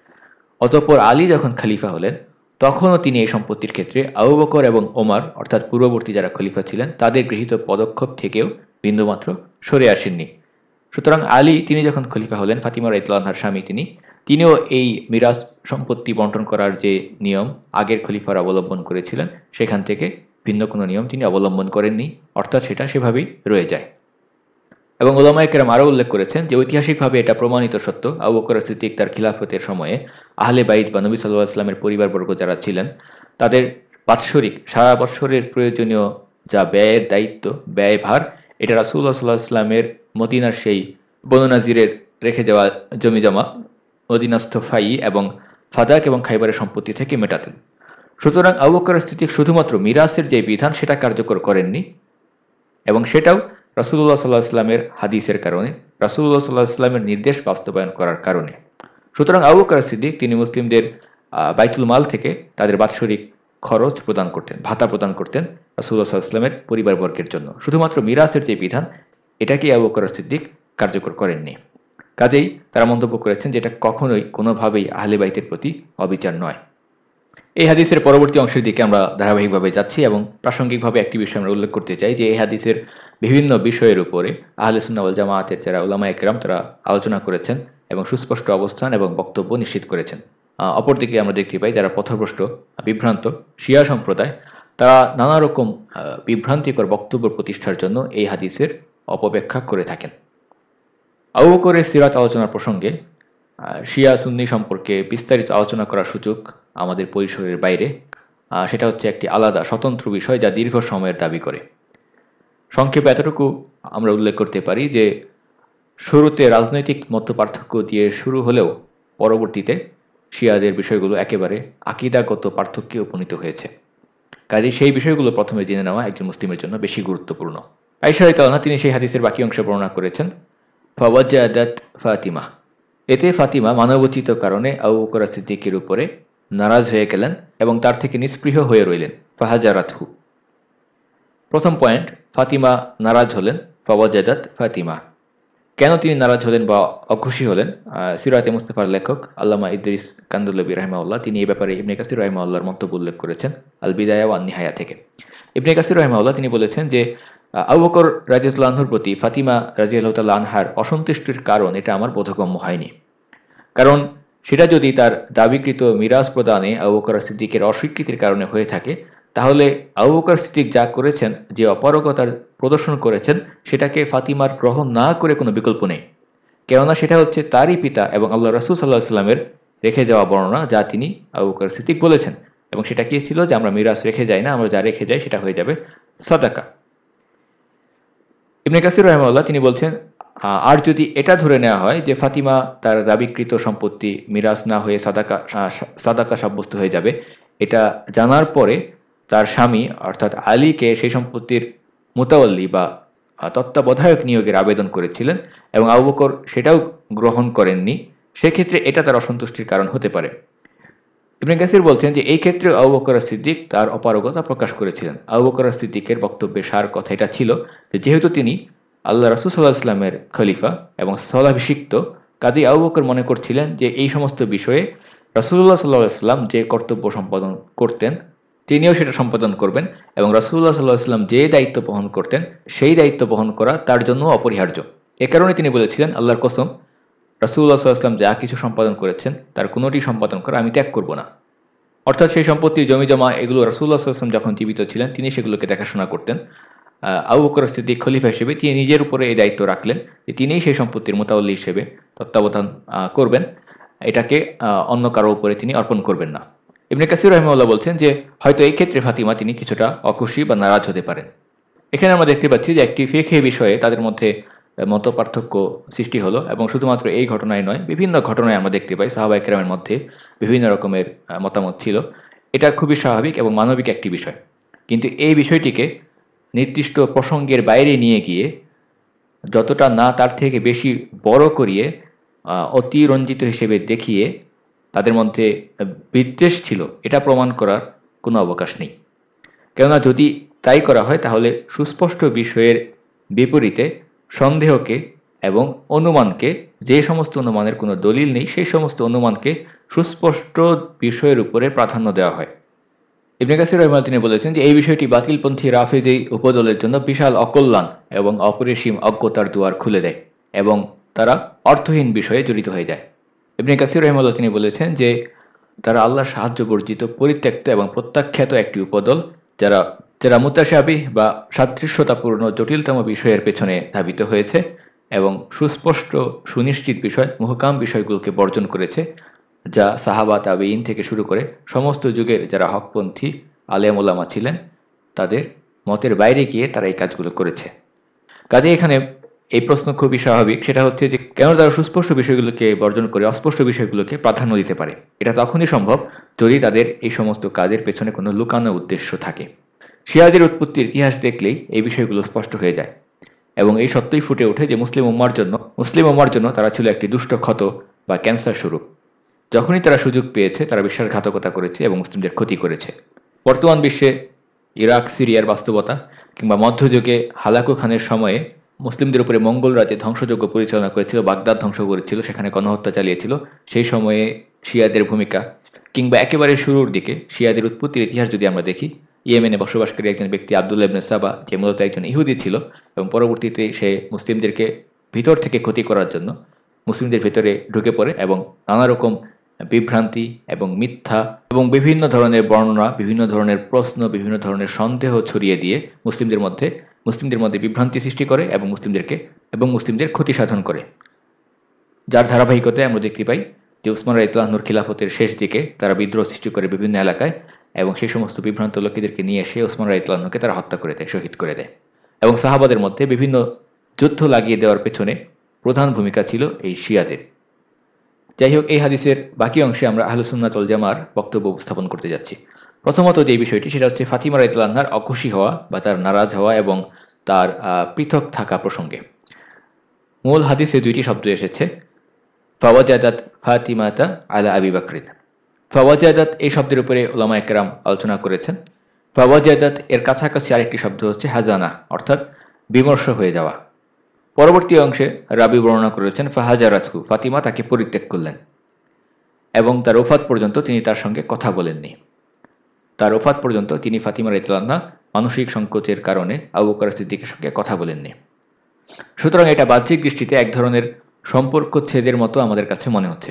অতঃপর আলী যখন খলিফা হলেন তখনও তিনি এই সম্পত্তির ক্ষেত্রে আবু বকর এবং ওমর অর্থাৎ পূর্ববর্তী যারা খলিফা ছিলেন তাদের গৃহীত পদক্ষেপ থেকেও বিন্দুমাত্র সরে আসেননি। সুতরাং আলী তিনি যখন খলিফা হলেন, ফাতিমা রাদিয়াল্লাহু আনহার স্বামী তিনিও এই মিরাস সম্পত্তি বণ্টন করার যে নিয়ম আগের খলিফারা অবলম্বন করেছিলেন সেখান থেকে ভিন্ন কোনো নিয়ম তিনি অবলম্বন করেননি, অর্থাৎ সেটা সেভাবেই রয়ে যায়। এবং উলামায়ে কেরাম আরও উল্লেখ করেছেন যে ঐতিহাসিকভাবে এটা প্রমাণিত সত্য, আবু বকর সিদ্দিক তার খিলাফতের সময়ে আহলে বাইত বা নবী সাল্লাল্লাহু আলাইহি ওয়াসাল্লামের পরিবারবর্গ যারা ছিলেন তাদের বাৎসরিক সারা বৎসরের প্রয়োজনীয় যা ব্যয়ের দায়িত্ব, ব্যয়ভার, এটা রাসূলুল্লাহ সাল্লাল্লাহু আলাইহি ওয়াসাল্লামের মদিনার সেই বনু নাজিরের রেখে যাওয়া জমিজমা, মদিনাস্থ ফাই এবং ফাদাক এবং খাইবারের সম্পত্তি থেকে মেটাতেন। সুতরাং আবু বকর সিদ্দিক শুধুমাত্র মিরাসের যে বিধান সেটা কার্যকর করেননি, এবং সেটাও রাসূলুল্লাহ সাল্লাল্লাহু আলাইহি ওয়াসাল্লামের হাদিসের কারণে, রাসূলুল্লাহ সাল্লাল্লাহু আলাইহি ওয়াসাল্লামের নির্দেশ বাস্তবায়ন করার কারণে। সুতরাং আবু বকর সিদ্দিক তিনি মুসলিমদের বাইতুল মাল থেকে তাদের বাৎসরিক খরচ প্রদান করতেন, ভাতা প্রদান করতেন রাসূলুল্লাহ সাল্লাল্লাহু আলাইহি ওয়াসাল্লামের পরিবারবর্গের জন্য। শুধুমাত্র মিরাসের যে বিধান এটাকে আবু বকর সিদ্দিক কার্যকর করেননি। কাজেই তারা মন্তব্য করেছেন যে এটা কখনোই কোনোভাবেই আহলে বাইতের প্রতি অবিচার নয়। এই হাদিসের পরবর্তী অংশের দিকে আমরা ধারাবাহিকভাবে যাচ্ছি এবং প্রাসঙ্গিকভাবে একটি বিষয় আমরা উল্লেখ করতে চাই যে এই হাদিসের বিভিন্ন বিষয়ের উপরে আহলে সুন্নাহ ওয়াল জামায়াতের যারা উলামায়ে কেরাম তারা আলোচনা করেছেন এবং সুস্পষ্ট অবস্থান এবং বক্তব্য নিশ্চিত করেছেন। অপরদিকে আমরা দেখতে পাই যারা পথভ্রষ্ট বিভ্রান্ত শিয়া সম্প্রদায়, তারা নানা রকম বিভ্রান্তিকর বক্তব্য প্রতিষ্ঠার জন্য এই হাদিসের অপব্যাখ্যা করে থাকেন। আবু বকরের সিরাত আলোচনার প্রসঙ্গে শিয়া সুন্নি সম্পর্কে বিস্তারিত আলোচনা করার সুযোগ আমাদের পরিসরের বাইরে। সেটা হচ্ছে একটি আলাদা স্বতন্ত্র বিষয় যা দীর্ঘ সময়ের দাবি করে। সংক্ষেপে এতটুকু আমরা উল্লেখ করতে পারি যে শুরুতে রাজনৈতিক মতপার্থক্য দিয়ে শুরু হলেও পরবর্তীতে শিয়াদের বিষয়গুলো একেবারে আকীদাগত পার্থক্যে উপনীত হয়েছে। কাজে সেই বিষয়গুলো প্রথমে জেনে নেওয়া একজন মুসলিমের জন্য বেশি গুরুত্বপূর্ণ। আয়েশা রাদিয়াল্লাহু আনহা তিনি সেই হাদিসের বাকি অংশ বর্ণনা করেছেন, ফাওয়াজাদাত ফাতিমা, এতে ফাতিমা মানবোচিত কারণে আবু বকর সিদ্দিকের উপরে নারাজ হয়ে গেলেন এবং তার থেকে নিস্পৃহ হয়ে রইলেন। ফাহাজারাতহু, প্রথম পয়েন্ট, ফাতিমা নারাজ হলেন। ফাওয়াজাদাত ফাতিমা, কেন তিনি নারাজ হলেন বা অখুশি হলেন? সিরাতে মুস্তাফার লেখক আল্লামা ইদ্রিস কান্দুল্লাবী রাহিমাহুল্লাহ তিনি এই ব্যাপারে ইবনে কাসির রাহিমাহুল্লাহর মন্তব্য উল্লেখ করেছেন আল বিদায়া ওয়ান নিহায়া থেকে। ইবনে কাসির রাহিমাহুল্লাহ তিনি বলেছেন যে আবু বকর রাদিয়াল্লাহু আনহুর প্রতি ফাতিমা রাদিয়াল্লাহু তাআলা আনহার অসন্তুষ্টির কারণ এটা আমার বোধগম্য হয়নি। কারণ সেটা যদি তার দাবিকৃত মিরাজ প্রদানে আবু বকর সিদ্দিকের অস্বীকৃতির কারণে হয়ে থাকে, তাহলে আবু বকর সিদ্দিক যা করেছেন, যে অপারগতার প্রদর্শন করেছেন, সেটাকে ফাতিমার গ্রহণ না করে কোনো বিকল্প নেই। কেননা সেটা হচ্ছে তারই পিতা এবং আল্লাহ রাসূল সাল্লাল্লাহু আলাইহি ওয়াসাল্লামের রেখে যাওয়া বর্ণনা, যা তিনি আবু বকর সিদ্দিক বলেছেন। এবং সেটা কি ছিল যে আমরা মিরাজ রেখে যাই না, আমরা যা রেখে যাই সেটা হয়ে যাবে সাদাকা। ইবনে কাসির রাহিমাহুল্লাহ তিনি বলছেন, আর যদি এটা ধরে নেওয়া হয় যে ফাতিমা তার দাবিকৃত সম্পত্তি মিরাজ না হয়ে সাদাকা সাব্যস্ত হয়ে যাবে, এটা জানার পরে তার স্বামী অর্থাৎ আলীকে সেই সম্পত্তির মুতাওয়াল্লি বা তত্ত্বাবধায়ক নিয়োগের আবেদন করেছিলেন এবং আবু বকর সেটাও গ্রহণ করেননি, সেক্ষেত্রে এটা তার অসন্তুষ্টির কারণ হতে পারে। ইবনে কাসির বলছেন যে এই ক্ষেত্রে আবু বকর সিদ্দিক তার অপারগতা প্রকাশ করেছিলেন। আবু বকর সিদ্দিকের বক্তব্যের সার কথা এটা ছিল যে যেহেতু তিনি আল্লাহ রাসূল সাল্লাল্লাহু আলাইহি ওয়াসাল্লামের খলিফা এবং স্থলাভিষিক্ত, কাজেই আবু বকর মনে করছিলেন যে এই সমস্ত বিষয়ে রাসূলুল্লাহ সাল্লাল্লাহু আলাইহি ওয়াসাল্লাম যে কর্তব্য সম্পাদন করতেন তিনিও সেটা সম্পাদন করবেন এবং রাসূলুল্লাহ সাল্লাল্লাহু আলাইহি ওয়াসাল্লাম যে দায়িত্ব বহন করতেন সেই দায়িত্ব বহন করা তার জন্য অপরিহার্য। এ কারণে তিনি বলেছিলেন, আল্লাহর কসম, রাসূলুল্লাহ সাল্লাল্লাহু আলাইহি ওয়াসাল্লাম যা কিছু সম্পাদন করেছেন তার কোনোটি সম্পাদন করা আমি ত্যাগ করব না। অর্থাৎ সেই সম্পত্তির জমিজমা এগুলো রাসূলুল্লাহ সাল্লাল্লাহু আলাইহি ওয়াসাল্লাম যখন জীবিত ছিলেন তিনি সেগুলোকে দেখাশোনা করতেন। আবু বকর সিদ্দিক খলিফা হিসেবে তিনি নিজের উপরে এই দায়িত্ব রাখলেন যে তিনিই সেই সম্পত্তির মুতাওয়াল্লি হিসেবে তত্ত্বাবধান করবেন, এটাকে অন্য কারো উপরে তিনি অর্পণ করবেন না। ইবনে কাসির রাহিমাহুল্লাহ বলছেন যে হয়তো এই ক্ষেত্রে ফাতিমা তিনি কিছুটা অখুশি বা নারাজ হতে পারেন। এখানে আমরা দেখতে পাচ্ছি যে একটি ফিকহি বিষয়ে তাদের মধ্যে মতপার্থক্য সৃষ্টি হলো এবং শুধুমাত্র এই ঘটনায় নয়, বিভিন্ন ঘটনায় আমরা দেখতে পাই সাহাবায়ে কেরামের মধ্যে বিভিন্ন রকমের মতামত ছিল। এটা খুবই স্বাভাবিক এবং মানবিক একটি বিষয়। কিন্তু এই বিষয়টিকে নির্দিষ্ট প্রসঙ্গের বাইরে নিয়ে গিয়ে যতটা না তার থেকে বেশি বড় করিয়ে অতিরঞ্জিত হিসেবে দেখিয়ে তাদের মধ্যে বিদ্বেষ ছিল এটা প্রমাণ করার কোনো অবকাশ নেই। কেননা যদি তাই করা হয় তাহলে সুস্পষ্ট বিষয়ের বিপরীতে সন্দেহকে এবং অনুমানকে, যে সমস্ত অনুমানের কোনো দলিল নেই সেই সমস্ত অনুমানকে সুস্পষ্ট বিষয়ের উপরে প্রাধান্য দেওয়া হয়। ইবনে কাসির রাহিমাহুল্লাহ তিনি বলেছেন যে এই বিষয়টি বাতিলপন্থী রাফেজি উপদলের জন্য বিশাল অকল্যাণ এবং অপরিসীম অজ্ঞতার দুয়ার খুলে দেয় এবং তারা অর্থহীন বিষয়ে জড়িত হয়ে যায়। ইবনে কাসির রাহিমাহুল্লাহ তিনি বলেছেন যে তারা আল্লাহর সাহায্য বর্জিত, পরিত্যক্ত এবং প্রত্যাখ্যাত একটি উপদল, যারা মুতাশাবিহ বা সাদৃশ্যতাপূর্ণ জটিলতম বিষয়ের পেছনে ধাবিত হয়েছে এবং সুস্পষ্ট সুনিশ্চিত বিষয়, মুহকাম বিষয়গুলোকে বর্জন করেছে, যা সাহাবা তাবেঈন থেকে শুরু করে সমস্ত যুগের যারা হকপন্থী আলেম ওলামা ছিলেন তাদের মতের বাইরে গিয়ে তারা এই কাজগুলো করেছে। কাজে এখানে এই প্রশ্ন খুবই স্বাভাবিক, সেটা হচ্ছে যে কেন তারা সুস্পষ্ট বিষয়গুলোকে বর্জন করে অস্পষ্ট বিষয়গুলোকে প্রাধান্য দিতে পারে। এটা তখনই সম্ভব যদি তাদের এই সমস্ত কাজের পেছনে কোনো লুকানো উদ্দেশ্য থাকে। শিয়াদের উৎপত্তির ইতিহাস দেখলেই এই বিষয়গুলো স্পষ্ট হয়ে যায় এবং এই সত্যই ফুটে ওঠে যে মুসলিম উম্মার জন্য তারা ছিল একটি দুষ্ট ক্ষত বা ক্যান্সার স্বরূপ। যখনই তারা সুযোগ পেয়েছে তারা বিশ্বাসঘাতকতা করেছে এবং মুসলিমদের ক্ষতি করেছে। বর্তমান বিশ্বে ইরাক সিরিয়ার বাস্তবতা কিংবা মধ্যযুগে হালাকু খানের সময়ে মুসলিমদের উপরে মঙ্গলরা যে ধ্বংসযজ্ঞ পরিচালনা করেছিল, বাগদাদ ধ্বংস করেছিল, সেখানে গণহত্যা চালিয়েছিল, সেই সময়ে শিয়াদের ভূমিকা, কিংবা একেবারে শুরুর দিকে শিয়াদের উৎপত্তির ইতিহাস যদি আমরা দেখি, ইয়েমেনে বসবাসকারী একজন ব্যক্তি আব্দুল্লাহ ইবনে সাবা, যে মূলত একজন ইহুদি ছিল এবং পরবর্তীতে সে মুসলিমদেরকে ভিতর থেকে ক্ষতি করার জন্য মুসলিমদের ভেতরে ঢুকে পড়ে এবং নানা রকম বিভ্রান্তি এবং মিথ্যা এবং বিভিন্ন ধরনের বর্ণনা, বিভিন্ন ধরনের প্রশ্ন, বিভিন্ন ধরনের সন্দেহ ছড়িয়ে দিয়ে মুসলিমদের মধ্যে বিভ্রান্তি সৃষ্টি করে এবং মুসলিমদের ক্ষতি সাধন করে। যার ধারাবাহিকতায় আমরা দেখতে পাই যে উসমান রাদিয়াল্লাহু আনহুর খিলাফতের শেষ দিকে তারা বিদ্রোহ সৃষ্টি করে বিভিন্ন এলাকায় এবং সেই সমস্ত বিভ্রান্ত লোকেদেরকে নিয়ে এসে উসমান রাদিয়াল্লাহু আনহুকে তারা হত্যা করে দেয়, শহীদ করে দেয়। এবং সাহাবাদের মধ্যে বিভিন্ন যুদ্ধ লাগিয়ে দেওয়ার পেছনে প্রধান ভূমিকা ছিল এই শিয়াদের। যাই হোক, এই হাদিসের বাকি অংশে আমরা আহলুস সুন্নাত ওয়াল জামার বক্তব্য উপস্থাপন করতে যাচ্ছি। প্রথমত যে বিষয়টি, সেটা হচ্ছে ফাতিমা রাদিয়াল্লাহু আনহার অখুশি হওয়া বা তার নারাজ হওয়া এবং তার পৃথক থাকা প্রসঙ্গে। মূল হাদিসে দুইটি শব্দ এসেছে, ফাওয়াজাদাত ফাতিমাতা আলা আবি বকরিন। ফাওয়াজাদাত এই শব্দের উপরে উলামায়ে কেরাম আলোচনা করেছেন। ফাওয়াজাদাত এর কাছাকাছি আরেকটি শব্দ হচ্ছে হাজানা, অর্থাৎ বিমর্ষ হয়ে যাওয়া। পরবর্তী অংশে রাবি বর্ণনা করেছেন ফাহাজারাতহু, ফাতিমা তাকে পরিত্যাগ করলেন এবং তার ওফাত পর্যন্ত তিনি তার সঙ্গে কথা বলেননি। তার ওফাত পর্যন্ত তিনি ফাতিমা রাদিয়াল্লাহু আনহা মানসিক সংকোচের কারণে আবু বকর সিদ্দিকের সঙ্গে কথা বলেননি। সুতরাং এটা বাহ্যিক দৃষ্টিতে এক ধরনের সম্পর্ক ছেদের মতো আমাদের কাছে মনে হচ্ছে।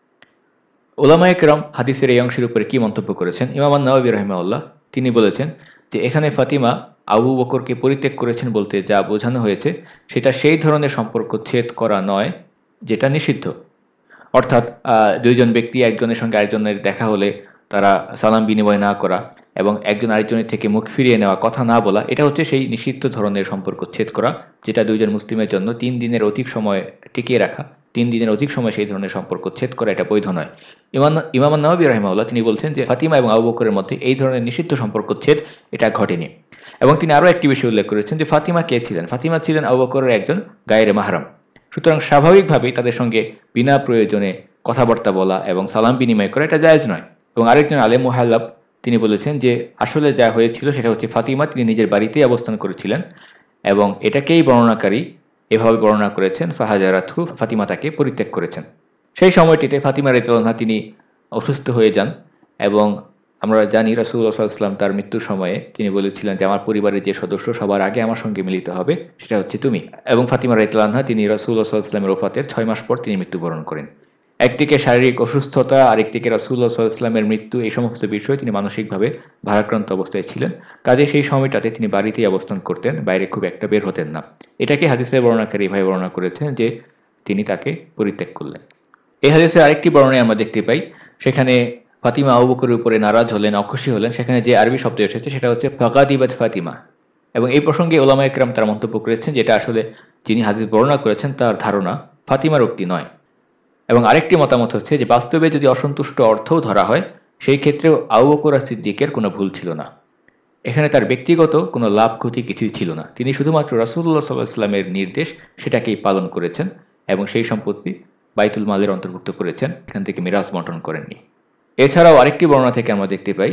উলামায়ে কেরাম হাদিসের এই অংশের উপরে কি মন্তব্য করেছেন? ইমাম আন-নাওয়াবী রাহিমাহুল্লাহ তিনি বলেছেন যে এখানে ফাতিমা আবু বকরকে পরিত্যাগ করেছেন বলতে যা বোঝানো হয়েছে সেটা সেই ধরনের সম্পর্ক ছেদ করা নয় যেটা নিষিদ্ধ। অর্থাৎ দুইজন ব্যক্তি একজনের সঙ্গে আরেকজনের দেখা হলে তারা সালাম বিনিময় না করা এবং একজন আরেকজনের থেকে মুখ ফিরিয়ে নেওয়া, কথা না বলা, এটা হচ্ছে সেই নিষিদ্ধ ধরনের সম্পর্ক ছেদ করা, যেটা দুইজন মুসলিমের জন্য 3 দিনের অধিক সময় টিকিয়ে রাখা, 3 দিনের অধিক সময় সেই ধরনের সম্পর্ক ছেদ করা এটা বৈধ নয়। ইমাম আন-নাওয়াবী রাহিমাহুল্লাহ তিনি বলছেন যে ফাতিমা এবং আবু বকরের মধ্যে এই ধরনের নিষিদ্ধ সম্পর্ক ছেদ এটা ঘটেনি। এবং তিনি আরও একটি বিষয় উল্লেখ করেছেন যে ফাতিমা কে ছিলেন? ফাতিমা ছিলেন আবু বকরের একজন গায়রে মাহরাম। সুতরাং স্বাভাবিকভাবেই তাদের সঙ্গে বিনা প্রয়োজনে কথাবার্তা বলা এবং সালাম বিনিময় করা এটা জায়েজ নয়। এবং আরেকজন আলেম মুহাল্লাব তিনি বলেছেন যে আসলে যা হয়েছিল সেটা হচ্ছে ফাতিমা তিনি নিজের বাড়িতেই অবস্থান করেছিলেন এবং এটাকেই বর্ণনাকারী এভাবে বর্ণনা করেছেন ফাহাজারাতহু, ফাতিমা তাকে পরিত্যাগ করেছেন। সেই সময়টিতে ফাতিমা রাদিয়াল্লাহু আনহা তিনি অসুস্থ হয়ে যান এবং আমরা জানি রাসূলুল্লাহ সাল্লাল্লাহু আলাইহি ওয়াসাল্লাম তার মৃত্যুর সময়ে তিনি বলেছিলেন যে আমার পরিবারের যে সদস্য সবার আগে আমার সঙ্গে মিলিত হবে সেটা হচ্ছে তুমি। এবং ফাতিমা রাদিয়াল্লাহু আনহা তিনি রাসূলুল্লাহ সাল্লাল্লাহু আলাইহি ওয়াসাল্লামের ওফাতের 6 মাস পর তিনি মৃত্যুবরণ করেন। একদিকে শারীরিক অসুস্থতা, আরেকদিকে রাসূলুল্লাহ সাল্লাল্লাহু আলাইহি ওয়াসাল্লামের মৃত্যু, এই সমস্ত বিষয়ে তিনি মানসিকভাবে ভারাক্রান্ত অবস্থায় ছিলেন। কাজে সেই সময়টাতে তিনি বাড়িতেই অবস্থান করতেন, বাইরে খুব একটা বের হতেন না। এটাকে হাদিসের বর্ণনাকারী এভাবে বর্ণনা করেছেন যে তিনি তাকে পরিত্যাগ করলেন। এই হাদিসের আরেকটি বর্ণনায় আমরা দেখতে পাই সেখানে ফাতিমা আবু বকরের উপরে নারাজ হলেন, অখুশি হলেন, সেখানে যে আরবি শব্দ এসেছে সেটা হচ্ছে ফাকাদিবাত ফাতিমা। এবং এই প্রসঙ্গে উলামায়ে কেরাম তারা মন্তব্য করেছেন যে এটা আসলে যিনি হাদিস বর্ণনা করেছেন তার ধারণা ফাতিমার উক্তি নয়। এবং আরেকটি মতামত হচ্ছে যে বাস্তবে যদি অসন্তুষ্ট অর্থও ধরা হয় সেই ক্ষেত্রেও আবু বকর সিদ্দিকের কোনো ভুল ছিল না। এখানে তার ব্যক্তিগত কোনো লাভ ক্ষতি কিছুই ছিল না। তিনি শুধুমাত্র রাসূলুল্লাহ সাল্লাল্লাহু আলাইহি ওয়াসাল্লামের নির্দেশ সেটাকেই পালন করেছেন এবং সেই সম্পত্তি বাইতুল মালের অন্তর্ভুক্ত করেছেন, এখান থেকে মিরাজ বণ্টন করেননি। এছাড়াও আরেকটি বর্ণনা থেকে আমরা দেখতে পাই,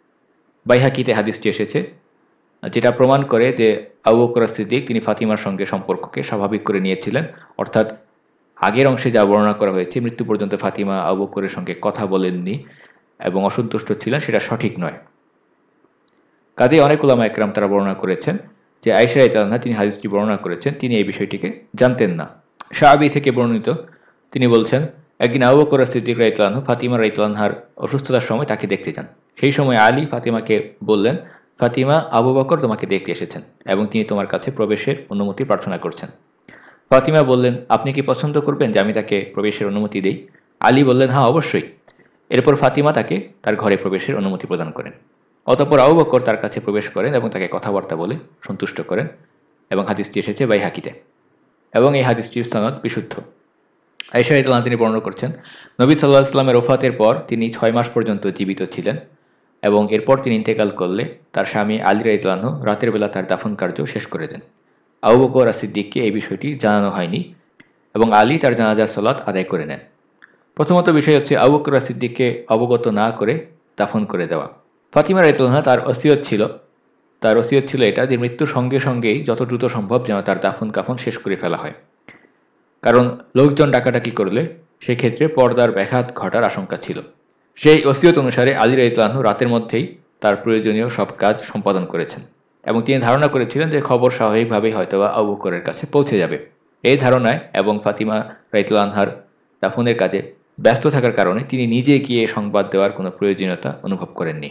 বাইহাকিতে হাদিসটি এসেছে যেটা প্রমাণ করে যে আবু বকর সিদ্দিক তিনি ফাতিমার সঙ্গে সম্পর্ককে স্বাভাবিক করে নিয়েছিলেন। অর্থাৎ আগের অংশে যা বর্ণনা করা হয়েছে মৃত্যু পর্যন্ত ফাতিমা আবু বকরের সঙ্গে কথা বলেননি এবং অসন্তুষ্ট ছিলেন, সেটা সঠিক নয়। কাজে অনেক উলামায়ে কেরাম তারা বর্ণনা করেছেন যে আয়েশা রাদিয়াল্লাহু আনহা তিনি হাদিসটি বর্ণনা করেছেন, তিনি এই বিষয়টিকে জানতেন না। শাআবী থেকে বর্ণিত তিনি বলছেন একদিন আবু বকর সিদ্দিক রাদিয়াল্লাহু আনহু ফাতিমা রাদিয়াল্লাহু আনহার অসুস্থতার সময় তাকে দেখতে যান। সেই সময় আলী ফাতিমাকে বললেন, ফাতিমা আবু বকর তোমাকে দেখতে এসেছেন এবং তিনি তোমার কাছে প্রবেশের অনুমতি প্রার্থনা করছেন। ফাতিমা বললেন, আপনি কি পছন্দ করবেন যে আমি তাকে প্রবেশের অনুমতি দেই? আলী বললেন, হ্যাঁ অবশ্যই। এরপর ফাতিমা তাকে তার ঘরে প্রবেশের অনুমতি প্রদান করেন। অতঃপর আবু বকর তার কাছে প্রবেশ করেন এবং তাকে কথাবার্তা বলে সন্তুষ্ট করেন এবং হাদিসটি এসেছে বাইহাকিতে এবং এই হাদিসটির সনদ বিশুদ্ধ। আয়েশা রাদিয়াল্লাহু আনহা তিনি বর্ণনা করছেন নবী সাল্লাল্লাহু আলাইহি ওয়াসাল্লামের ওফাতের পর তিনি 6 মাস পর্যন্ত জীবিত ছিলেন এবং এরপর তিনি ইন্তেকাল করলে তার স্বামী আলী রাদিয়াল্লাহু আনহু রাতের বেলা তার দাফন কার্য শেষ করে দেন। আবু বকর সিদ্দিককে এই বিষয়টি জানানো হয়নি এবং আলী তার জানাজার সালাত আদায় করে নেন। প্রথমত বিষয় হচ্ছে আবু বকর সিদ্দিককে অবগত না করে দাফন করে দেওয়া। ফাতিমা রাদিয়াল্লাহু আনহা তার ওসিয়ত ছিল এটা যে মৃত্যুর সঙ্গে সঙ্গেই যত দ্রুত সম্ভব যেন তার দাফন কাফন শেষ করে ফেলা হয়, কারণ লোকজন ডাকাডাকি করলে সেক্ষেত্রে পর্দার ব্যাঘাত ঘটার আশঙ্কা ছিল। সেই ওসিয়ত অনুসারে আলী রাদিয়াল্লাহু আনহু রাতের মধ্যেই তার প্রয়োজনীয় সব কাজ সম্পাদন করেছেন এবং তিনি ধারণা করেছিলেন যে খবর স্বাভাবিকভাবেই হয়তোবা আবু বকরের কাছে পৌঁছে যাবে। এই ধারণায় এবং ফাতিমা রাদিয়াল্লাহু আনহার দাফনের কাজে ব্যস্ত থাকার কারণে তিনি নিজে গিয়ে সংবাদ দেওয়ার কোনো প্রয়োজনীয়তা অনুভব করেননি।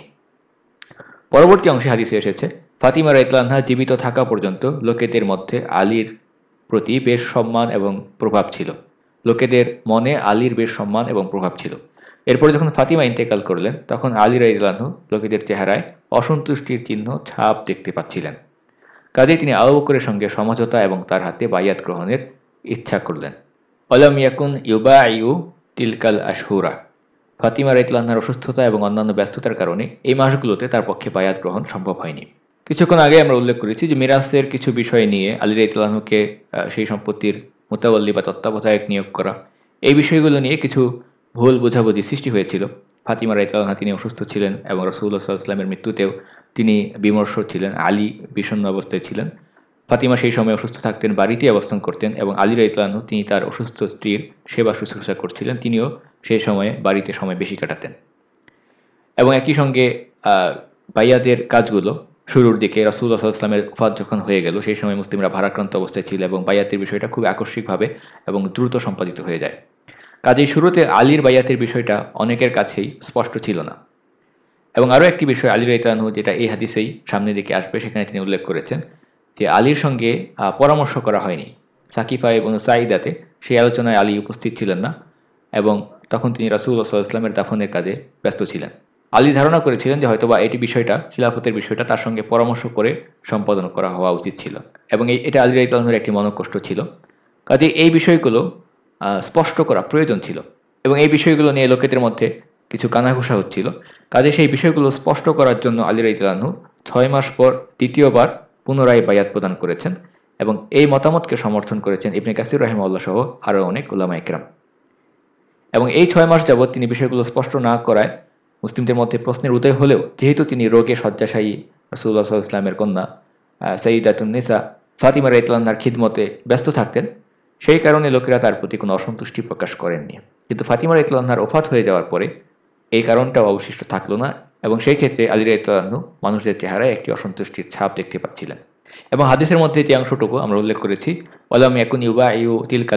পরবর্তী অংশে হাদিসে এসেছে, ফাতিমা রাদিয়াল্লাহু আনহা জীবিত থাকা পর্যন্ত লোকেদের মধ্যে আলীর প্রতি বেশ সম্মান এবং প্রভাব ছিল। লোকেদের মনে আলীর বেশ সম্মান এবং প্রভাব ছিল। এরপরে যখন ফাতিমা ইন্তেকাল করলেন, তখন আলী রাদিয়াল্লাহু আনহু লোকেদের চেহারায় অসন্তুষ্টির চিহ্ন ছাপ দেখতে পাচ্ছিলেন। কাজেই তিনি আবু বকরের সঙ্গে সমঝোতা এবং তার হাতে বাইয়াত গ্রহণের ইচ্ছা করলেন। অলাম ইয়াকুন ইউবাইউ তিলকাল আশহুরা। ফাতিমা রাদিয়াল্লাহু আনহার অসুস্থতা এবং অন্যান্য ব্যস্ততার কারণে এই মাসগুলোতে তার পক্ষে বায়াত গ্রহণ সম্ভব হয়নি। কিছুক্ষণ আগে আমরা উল্লেখ করেছি যে মিরাসের কিছু বিষয় নিয়ে আলী রাদিয়াল্লাহু আনহুকে সেই সম্পত্তির মুতাওয়াল্লি বা তত্ত্বাবধায়ক নিয়োগ করা, এই বিষয়গুলো নিয়ে কিছু ভুল বোঝাবুঝি সৃষ্টি হয়েছিল। ফাতিমা রাদিয়াল্লাহু আনহা তিনি অসুস্থ ছিলেন এবং রাসূলুল্লাহ সাল্লাল্লাহু আলাইহি ওয়াসাল্লামের মৃত্যুতেও তিনি বিমর্ষ ছিলেন, আলী বিষণ্ণ অবস্থায় ছিলেন। ফাতিমা সেই সময় অসুস্থ থাকতেন, বাড়িতে অবস্থান করতেন এবং আলী রাদিয়াল্লাহু আনহু তিনি তার অসুস্থ স্ত্রীর সেবা শুশ্রূষা করছিলেন, তিনিও সেই সময়ে বাড়িতে সময় বেশি কাটাতেন। এবং একই সঙ্গে বাইয়াতের কাজগুলো শুরুর দিকে রাসূলুল্লাহ সাল্লাল্লাহু আলাইহি ওয়াসাল্লামের ওফাত যখন হয়ে গেল, সেই সময় মুসলিমরা ভারাক্রান্ত অবস্থায় ছিল এবং বাইয়াতের বিষয়টা খুব আকস্মিকভাবে এবং দ্রুত সম্পাদিত হয়ে যায়। কাজেই শুরুতে আলীর বাইয়াতের বিষয়টা অনেকের কাছেই স্পষ্ট ছিল না। এবং আরও একটি বিষয় আলী রাদিয়াল্লাহু আনহু, যেটা এই হাদিসেই সামনের দিকে আসবে, সেখানে তিনি উল্লেখ করেছেন যে আলীর সঙ্গে পরামর্শ করা হয়নি। সাকিফা এবং সাঈদাতে সেই আলোচনায় আলী উপস্থিত ছিলেন না এবং তখন তিনি রাসূলুল্লাহ সাল্লাল্লাহু আলাইহি ওয়াসাল্লামের দাফনের কাজে ব্যস্ত ছিলেন। আলী ধারণা করেছিলেন যে হয়তোবা এটি বিষয়টা, খিলাফতের বিষয়টা তার সঙ্গে পরামর্শ করে সম্পাদন করা হওয়া উচিত ছিল এবং এটা আলী রাদিয়াল্লাহু আনহুর একটি মনোকষ্ট ছিল। কাজে এই বিষয়গুলো স্পষ্ট করা প্রয়োজন ছিল এবং এই বিষয়গুলো নিয়ে লোকেদের মধ্যে কিছু কানাঘুষা হচ্ছিল। কাজে সেই বিষয়গুলো স্পষ্ট করার জন্য আলী রাদিয়াল্লাহু আনহু 6 মাস পর দ্বিতীয়বার পুনরায় বায়াত প্রদান করেছেন এবং এই মতামতকে সমর্থন করেছেন ইবনে কাসির রাহিমাহুল্লাহ সহ আরও অনেক উলামায়ে কেরাম। এবং এই 6 মাস যাবৎ তিনি বিষয়গুলো স্পষ্ট না করায় মুসলিমদের মধ্যে প্রশ্নের উদয় হলেও, যেহেতু তিনি রোগে শয্যাশায়ী রাসূলুল্লাহ সাল্লাল্লাহু আলাইহি ওয়াসাল্লামের কন্যা সাইয়্যিদাতুন নিসা ফাতিমা রাদিয়াল্লাহু আনহার খিদমতে ব্যস্ত থাকতেন, সেই কারণে লোকেরা তার প্রতি কোনো অসন্তুষ্টি প্রকাশ করেননি। কিন্তু ফাতিমা রাদিয়াল্লাহু আনহার ওফাত হয়ে যাওয়ার পরে এই কারণটাও অবশিষ্ট থাকলো না এবং সেই ক্ষেত্রে আলী রাদিয়াল্লাহু আনহু মানুষদের চেহারায় একটি অসন্তুষ্টির ছাপ দেখতে পাচ্ছিলেন। এবং হাদিসের মধ্যে যে অংশটুকু আমরা উল্লেখ করেছি, ওয়ালাম ইয়াকুন ইউবাইউ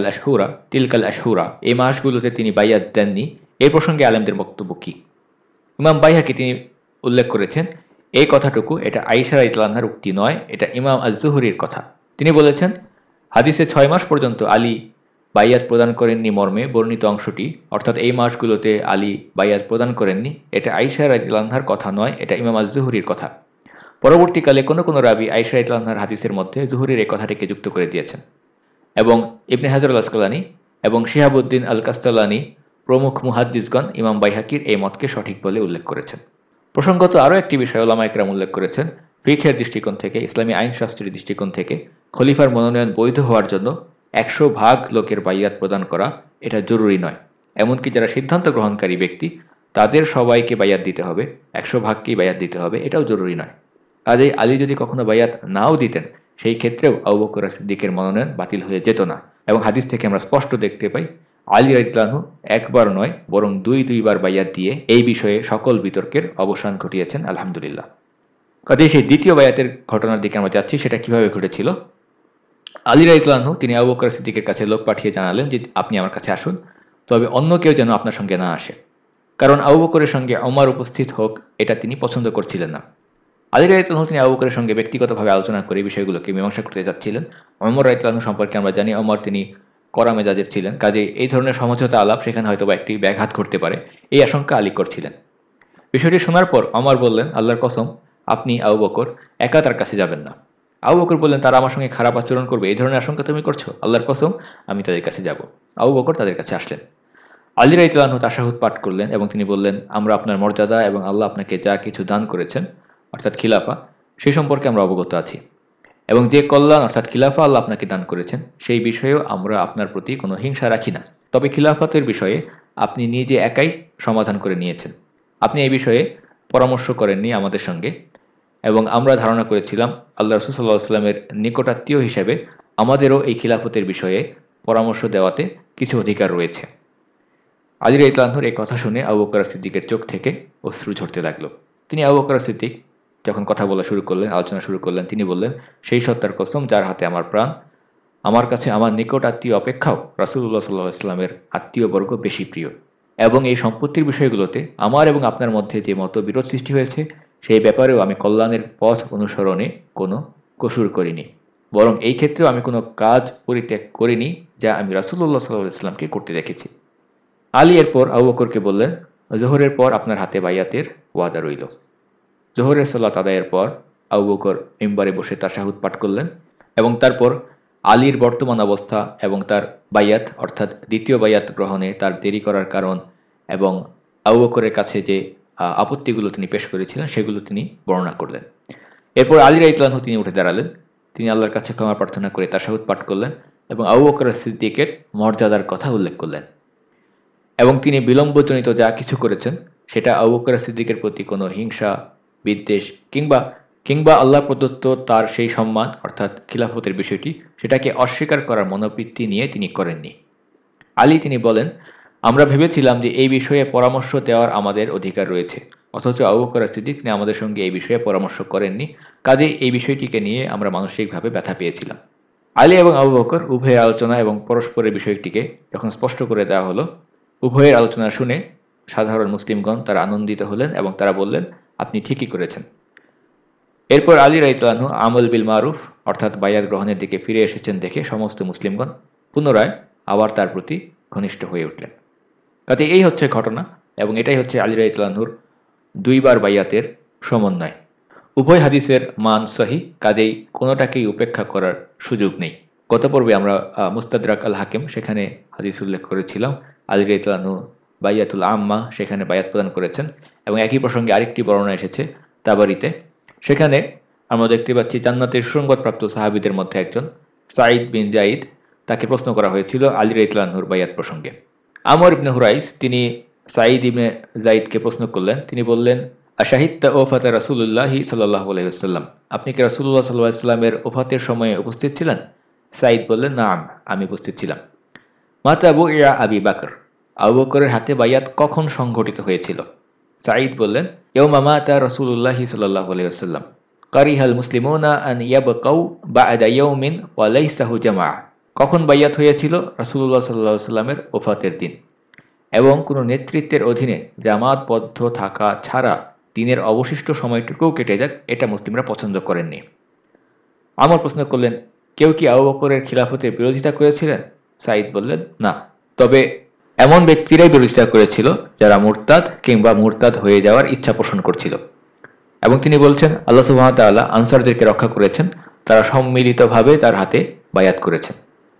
তিলকাল আশহুরা, এই মাসগুলোতে তিনি বাইয়াত দেননি, এই প্রসঙ্গে আলেমদের বক্তব্য কি? ইমাম বাইহাকি তিনি উল্লেখ করেছেন এই কথাটুকু এটা আয়েশা রাদিয়াল্লাহু আনহার উক্তি নয়, এটা ইমাম আজ-জুহরির কথা। তিনি বলেছেন হাদিসে 6 মাস পর্যন্ত আলী বাইয়াত প্রদান করেননি মর্মে বর্ণিত অংশটি, অর্থাৎ এই মাসগুলোতে আলী বাইয়াত প্রদান করেননি, এটা আয়েশা রাদিয়াল্লাহু আনহার কথা নয়, এটা ইমাম আজ-জুহরির কথা। পরবর্তীকালে কোনো কোনো রাবী আয়েশা রাদিয়াল্লাহু আনহার হাদিসের মধ্যে জুহরির এই কথাটিকে যুক্ত করে দিয়েছেন এবং ইবনে হাজার আল আসকালানী এবং শিহাবুদ্দিন আল কাস্তালানী প্রমুখ মুহাদ্দিসগণ ইমাম বাইহাকির এই মতকে সঠিক বলে উল্লেখ করেছেন। প্রসঙ্গত আরও একটি বিষয় উলামায়ে কেরাম উল্লেখ করেছেন, ফিকহের দৃষ্টিকোণ থেকে, ইসলামী আইনশাস্ত্রের দৃষ্টিকোণ থেকে খলিফার মনোনয়ন বৈধ হওয়ার জন্য 100% লোকের বাইয়াত প্রদান করা এটা জরুরি নয়। এমনকি যারা সিদ্ধান্ত গ্রহণকারী ব্যক্তি তাদের সবাইকে বাইয়াত দিতে হবে, 100%কেই বাইয়াত দিতে হবে, এটাও জরুরি নয়। কাজেই আলী যদি কখনো বাইয়াত নাও দিতেন, সেই ক্ষেত্রেও আবু বকর সিদ্দিকের মনোনয়ন বাতিল হয়ে যেত না। এবং হাদিস থেকে আমরা স্পষ্ট দেখতে পাই আলী রাদিয়াল্লাহু আনহু একবার নয় বরং দুইবার বাইয়াত দিয়ে এই বিষয়ে সকল বিতর্কের অবসান ঘটিয়েছেন, আলহামদুলিল্লাহ। কাজেই সেই দ্বিতীয় বাইয়াতের ঘটনার দিকে আমরা যাচ্ছি, সেটা কিভাবে ঘটেছিল। আলী রাদিয়াল্লাহু আনহু তিনি আবু বকর সিদ্দিকের কাছে লোক পাঠিয়ে জানালেন যে আপনি আমার কাছে আসুন, তবে অন্য কেউ যেন আপনার সঙ্গে না আসে, কারণ আবু বকরের সঙ্গে ওমর উপস্থিত হোক এটা তিনি পছন্দ করছিলেন না। আলী রাদিয়াল্লাহু আনহু তিনি আবু বকরের সঙ্গে ব্যক্তিগতভাবে আলোচনা করে বিষয়গুলোকে মীমাংসা করতে যাচ্ছিলেন। ওমর রাদিয়াল্লাহু আনহু সম্পর্কে আমরা জানি ওমর তিনি কড়া মেজাজের ছিলেন, কাজে এই ধরনের সমঝোতা আলাপ সেখানে হয়তো একটি ব্যাঘাত ঘটতে পারে, এই আশঙ্কা আলী করছিলেন। বিষয়টি শোনার পর ওমর বললেন, আল্লাহর কসম আপনি আবু বকর একা তার কাছে যাবেন না। আবু বকর বললেন, তারা আমার সঙ্গে খারাপ আচরণ করবে এই ধরনের আশঙ্কা তুমি করছো? আল্লাহর কসম আমি তাদের কাছে যাব। আবু বকর তাদের কাছে আসলেন। আলী রাদিয়াল্লাহু আনহু তাশাহুদ পাঠ করলেন এবং তিনি বললেন, আমরা আপনার মর্যাদা এবং আল্লাহ আপনাকে যা কিছু দান করেছেন অর্থাৎ খিলাফা, সেই সম্পর্কে আমরা অবগত আছি এবং যে কল্যাণ অর্থাৎ খিলাফা আল্লাহ আপনাকে দান করেছেন সেই বিষয়েও আমরা আপনার প্রতি কোনো হিংসা রাখি না। তবে খিলাফতের বিষয়ে আপনি নিজে একাই সমাধান করে নিয়েছেন, আপনি এই বিষয়ে পরামর্শ করেননি আমাদের সঙ্গে এবং আমরা ধারণা করেছিলাম আল্লাহ রাসূল সাল্লাল্লাহু আলাইহি ওয়াসাল্লামের নিকটাত্মীয় হিসেবে আমাদেরও এই খিলাফতের বিষয়ে পরামর্শ দেওয়াতে কিছু অধিকার রয়েছে। আলী রাদিয়াল্লাহু আনহুর এই কথা শুনে আবু বকর সিদ্দিকের চোখ থেকে অশ্রু ঝরতে লাগলো। তিনি আবু বকর সিদ্দিক যখন কথা বলা শুরু করলেন, আলোচনা শুরু করলেন, তিনি বললেন, সেই সত্তার কসম যার হাতে আমার প্রাণ, আমার কাছে আমার নিকট আত্মীয় অপেক্ষাও রাসূলুল্লাহ সাল্লাল্লাহু আলাইহি ওয়াসাল্লামের আত্মীয়বর্গ বেশি প্রিয়, এবং এই সম্পত্তির বিষয়গুলোতে আমার এবং আপনার মধ্যে যে মতবিরোধ সৃষ্টি হয়েছে সেই ব্যাপারেও আমি কল্যাণের পথ অনুসরণে কোনো কসুর করিনি, বরং এই ক্ষেত্রেও আমি কোনো কাজ পরিত্যাগ করিনি যা আমি রাসূলুল্লাহ সাল্লাল্লাহু আলাইহি ওয়াসাল্লামকে করতে দেখেছি। আলী এরপর আবু বকরকে বললেন, জোহরের পর আপনার হাতে বাইয়াতের ওয়াদা রইল। জোহরের সালাত আদায়ের পর আবু বকর মিম্বারে বসে তাশাহুদ পাঠ করলেন এবং তারপর আলীর বর্তমান অবস্থা এবং তার বাইয়াত অর্থাৎ দ্বিতীয় বাইয়াত গ্রহণে তার দেরি করার কারণ এবং আবু বকরের কাছে যে আপত্তিগুলো তিনি পেশ করেছিলেন সেগুলো তিনি বর্ণনা করলেন। এরপর আলী রাদিয়াল্লাহু আনহু তিনি উঠে দাঁড়ালেন, তিনি আল্লাহর কাছে ক্ষমা প্রার্থনা করে তাশাহুদ পাঠ করলেন এবং আবু বকর সিদ্দিকের মর্যাদার কথা উল্লেখ করলেন এবং তিনি বিলম্বজনিত যা কিছু করেছেন সেটা আবু বকর সিদ্দিকের প্রতি কোনো হিংসা, বিদ্বেষ কিংবা আল্লাহ প্রদত্ত তার সেই সম্মান অর্থাৎ খিলাফতের বিষয়টি সেটাকে অস্বীকার করার মনোবৃত্তি নিয়ে তিনি করেননি। আলী তিনি বলেন, আমরা ভেবেছিলাম যে এই বিষয়ে পরামর্শ দেওয়ার আমাদের অধিকার রয়েছে, অথচ আবু বকর সিদ্দিক তিনি আমাদের সঙ্গে এই বিষয়ে পরামর্শ করেননি, কাজেই এই বিষয়টিকে নিয়ে আমরা মানসিকভাবে ব্যথা পেয়েছিলাম। আলী এবং আবু বকর উভয়ের আলোচনা এবং পরস্পরের বিষয়টিকে যখন স্পষ্ট করে দেওয়া হলো, উভয়ের আলোচনা শুনে সাধারণ মুসলিমগণ তারা আনন্দিত হলেন এবং তারা বললেন, আপনি ঠিকই করেছেন। এরপর আলী রাদিয়াল্লাহু আনহু আমল বিল মারুফ অর্থাৎ বায়াত গ্রহণের দিকে ফিরে এসেছেন দেখে সমস্ত মুসলিমগণ পুনরায় আবার তার প্রতি ঘনিষ্ঠ হয়ে উঠলেন। কাজে এই হচ্ছে ঘটনা এবং এটাই হচ্ছে আলী রাদিয়াল্লাহু আনহুর দুইবার বাইয়াতের সমন্বয়। উভয় হাদিসের মান সহি, কাজেই কোনোটাকেই উপেক্ষা করার সুযোগ নেই। গত পর্বে আমরা মুস্তাদরাক আল হাকিম সেখানে হাদিস উল্লেখ করেছিলাম, আলী রাদিয়াল্লাহু আনহু বাইয়াতুল আম্মা সেখানে বায়াত প্রদান করেছেন এবং একই প্রসঙ্গে আরেকটি বর্ণনা এসেছে তাবারিতে, সেখানে আমরা দেখতে পাচ্ছি জান্নাতের সুসংবাদপ্রাপ্ত সাহাবীদের মধ্যে একজন সাঈদ বিন জাইদ, তাকে প্রশ্ন করা হয়েছিল আলী রাদিয়াল্লাহু আনহুর বাইয়াত প্রসঙ্গে। আমর ইবনে হুরাইস তিনি সাঈদ ইবনে জাইদকে প্রশ্ন করলেন, তিনি বললেন, আশাহিদতা ওফাতে রাসূলুল্লাহি সাল্লাল্লাহু আলাইহি ওয়াসাল্লাম, আপনি কি রাসূলুল্লাহ সাল্লাল্লাহু আলাইহি ওয়াসাল্লামের ওফাতের সময়ে উপস্থিত ছিলেন? সাঈদ বললেন, নাম, আমি উপস্থিত ছিলাম। মাতা বুইয়া আবি বকর, আবু বকরের হাতে বাইয়াত কখন সংঘটিত হয়েছিল? সাঈদ বললেন, ইয়াউমা মাতা রাসূলুল্লাহি সাল্লাল্লাহু আলাইহি ওয়াসাল্লাম কারিহাল মুসলিমুনা আন ইয়াবকাউ বা'দা ইয়াউমিন ওয়া লাইসাহু জামাআহ, কখন বাইয়াত হয়েছিল? রাসূলুল্লাহ সাল্লাল্লাহু আলাইহি ওয়াসাল্লামের ওফাতের দিন এবং কোনো নেতৃত্বের অধীনে জামাতবদ্ধ থাকা ছাড়া দিনের অবশিষ্ট সময়টুকুও কেটে যাক, এটা মুসলিমরা পছন্দ করেননি। আমর প্রশ্ন করলেন, কেউ কি আবু বকরের খিলাফতের বিরোধিতা করেছিলেন? সাঈদ বললেন, না, তবে এমন ব্যক্তিরাই বিরোধিতা করেছিল যারা মুরতাদ কিংবা মুরতাদ হয়ে যাওয়ার ইচ্ছা পোষণ করছিল। এবং তিনি বলছেন, আল্লাহ সুবহানাহু ওয়া তাআলা আনসারদেরকে রক্ষা করেছেন, তারা সম্মিলিতভাবে তার হাতে বায়াত করেছেন।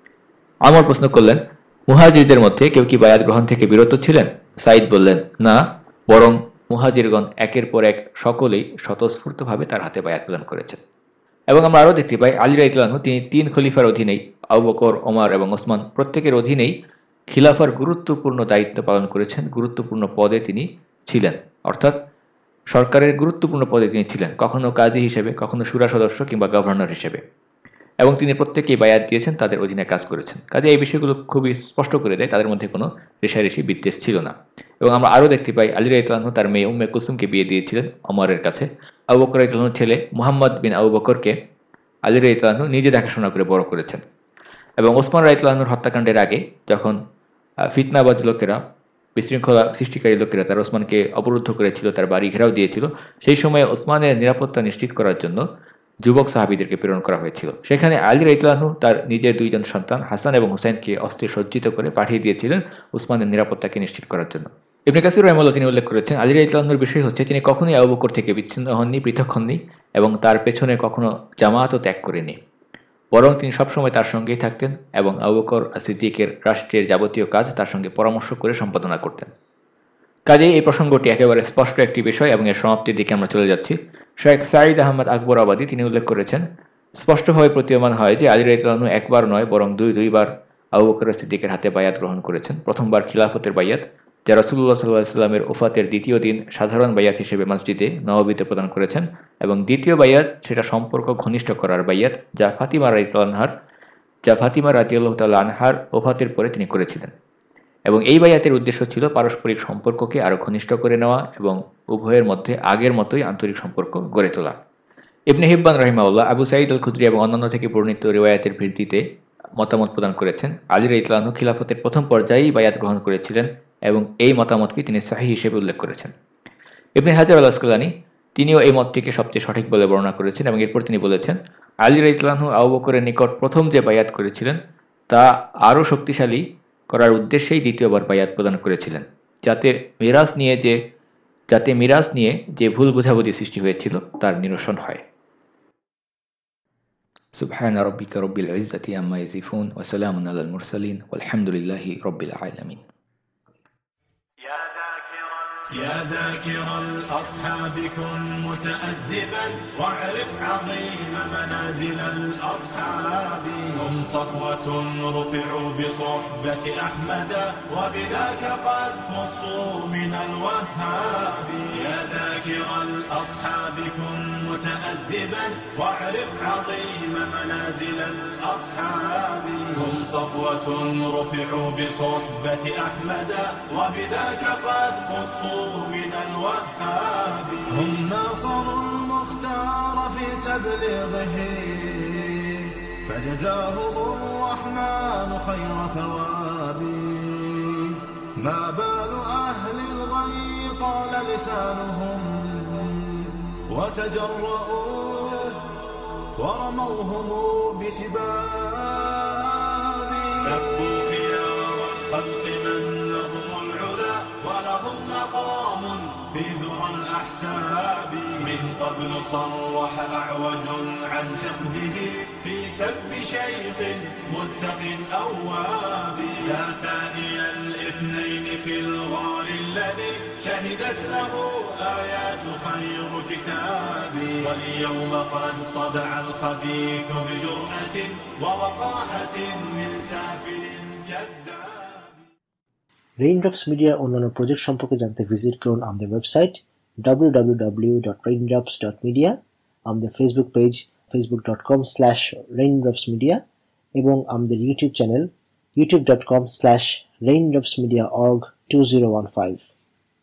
আমর প্রশ্ন করলেন, মুহাজিরদের মধ্যে কেউ কি বায়াত গ্রহণ থেকে বিরত ছিলেন? সাঈদ বললেন, না, বরং মুহাজিরগণ একের পর এক সকলেই স্বতঃস্ফূর্তভাবে তার হাতে বায়াত প্রদান করেছেন। এবং আমরা আরও দেখতে পাই আলী রাদিয়াল্লাহু আনহু তিনি 3 খলিফার অধীনেই আবু বকর, ওমর এবং ওসমান প্রত্যেকের অধীনেই খিলাফার গুরুত্বপূর্ণ দায়িত্ব পালন করেছেন, গুরুত্বপূর্ণ পদে তিনি ছিলেন, অর্থাৎ সরকারের গুরুত্বপূর্ণ পদে তিনি ছিলেন, কখনো কাজী হিসেবে, কখনো শুরা সদস্য কিংবা গভর্নর হিসেবে, এবং তিনি প্রত্যেকেই বায়াত দিয়েছেন, তাদের অধীনে কাজ করেছেন। কাজে এই বিষয়গুলো খুবই স্পষ্ট করে দেয় তাদের মধ্যে কোনো রেষারেষি বিদ্বেষ ছিল না। এবং আমরা আরও দেখতে পাই আলী রাদিয়াল্লাহু আনহু তার মেয়ে উম্মে কুলসুমকে বিয়ে দিয়েছিলেন ওমরের কাছে। আবু বকর রাদিয়াল্লাহু আনহুর ছেলে মুহাম্মদ বিন আবু বকরকে আলী রাদিয়াল্লাহু আনহু নিজে দেখাশোনা করে বড় করেছেন। এবং ওসমান রাদিয়াল্লাহু আনহুর হত্যাকাণ্ডের আগে যখন ফিতনাবাজ লোকেরা, বিশৃঙ্খলা সৃষ্টিকারী লোকেরা তার ওসমানকে অবরুদ্ধ করেছিল, তার বাড়ি ঘেরাও দিয়েছিল, সেই সময় ওসমানের নিরাপত্তা নিশ্চিত করার জন্য যুবক সাহাবীদেরকে প্রেরণ করা হয়েছিল। সেখানে আলী রাদিয়াল্লাহু আনহু তার নিজের 2 জন সন্তান হাসান এবং হুসাইনকে অস্ত্রে সজ্জিত করে পাঠিয়ে দিয়েছিলেন ওসমানের নিরাপত্তাকে নিশ্চিত করার জন্য। ইবনে কাসির রাহিমাহুল্লাহ তিনি উল্লেখ করেছেন, আলী রাদিয়াল্লাহু আনহুর বিষয় হচ্ছে তিনি কখনোই আবু বকর থেকে বিচ্ছিন্ন হননি, পৃথক হননি এবং তার পেছনে কখনো জামাতও ত্যাগ করেননি, বরং তিনি সবসময় তার সঙ্গেই থাকতেন এবং আবু বকর সিদ্দিকের রাষ্ট্রের যাবতীয় কাজ তার সঙ্গে পরামর্শ করে সম্পাদনা করতেন। কাজেই এই প্রসঙ্গটি একেবারে স্পষ্ট একটি বিষয় এবং এর সমাপ্তির দিকে আমরা চলে যাচ্ছি। শেখ সাঈদ আহমদ আকবরাবাদী তিনি উল্লেখ করেছেন, স্পষ্টভাবে প্রতীয়মান হয় যে আলী রাদিয়াল্লাহু আনহু একবার নয় বরং দুইবার আবু বকর সিদ্দিকের হাতে বায়াত গ্রহণ করেছেন। প্রথমবার খিলাফতের বায়াত, যা রাসূলুল্লাহ সাল্লাল্লাহু আলাইহি ওয়াসাল্লামের ওফাতের দ্বিতীয় দিন সাধারণ বায়াত হিসেবে মসজিদে নববীতে প্রদান করেছেন, এবং দ্বিতীয় বায়াত সেটা সম্পর্ক ঘনিষ্ঠ করার বায়াত, যা ফাতিমা রাদিয়াল্লাহু তাআলা আনহার ওফাতের পরে তিনি করেছিলেন। এবং এই বায়াতের উদ্দেশ্য ছিল পারস্পরিক সম্পর্ককে আরও ঘনিষ্ঠ করে নেওয়া এবং উভয়ের মধ্যে আগের মতোই আন্তরিক সম্পর্ক গড়ে তোলা। ইবনে হিব্বান রাহিমাহুল্লাহ আবু সাঈদ আল খুদরি এবং অন্যান্য থেকে বর্ণিত রিওয়ায়াতের ভিত্তিতে মতামত প্রদান করেছেন। আলী রাদিয়াল্লাহু আনহু খিলাফতের প্রথম পর্যায়েই বায়াত গ্রহণ করেছিলেন এবং এই মতামতকে তিনি সহিহ হিসেবে উল্লেখ করেছেন। ইবনে হাজার আল আসকালানি তিনিও এই মতটিকে সবচেয়ে সঠিক বলে বর্ণনা করেছেন এবং এরপর তিনি বলেছেন, আলী রাদিয়াল্লাহু আনহু আবু বকরের নিকট প্রথম যে বায়াত করেছিলেন তা আরও শক্তিশালী করার উদ্দেশ্যেই দ্বিতীয়বার বায়াত প্রদান করেছিলেন, যাতে মিরাজ নিয়ে যে ভুল বোঝাবুঝি সৃষ্টি হয়েছিল তার নিরসন হয়। সুবহান রাব্বিকা রাব্বিল ইজ্জাতি আম্মা ইয়াসিফুন ওয়া সালামুন আলাল মুরসালিন ওয়ালহামদুলিল্লাহি রাব্বিল আলামিন। يا ذاكر الأصحاب كن متأدبا واعرف عظيم منازل الأصحاب. هم صفوة رفعوا بصحبة أحمد وبذاك قد خصوا من الوهاب. يا ذاكر الأصحاب كن متأدبا واعرف عظيم منازل الأصحاب. هم صفوة رفعوا بصحبة أحمد وبذاك قد خصوا من الوهاب. هم ناصروا المختار في تبليغه فجزاهم الرحمن خير ثواب. ما بال أهل الغي طال لسانهم وتجرؤوا ورموهم بسباب. سبوا خيار الخلق من لهم العلا ولهم مقام في ذرى الأحساب. من قبل صرح أعوج عن حقده في سب شيخ متق أواب. لا ثاني الاثنين في الغار الذي شهدت له آيات خير كتاب. واليوم قد صدع الخبيث بجرأة ووقاحة من سافل كذاب. রেইনড্রপস মিডিয়ার অন্যান্য প্রজেক্ট সম্পর্কে জানতে ভিজিট করুন আমাদের ওয়েবসাইট www.raindrops.media, আমাদের ফেসবুক পেজ facebook.com/raindropsmedia এবং আমাদের ইউটিউব চ্যানেল youtube.com/raindropsmediaorg2015.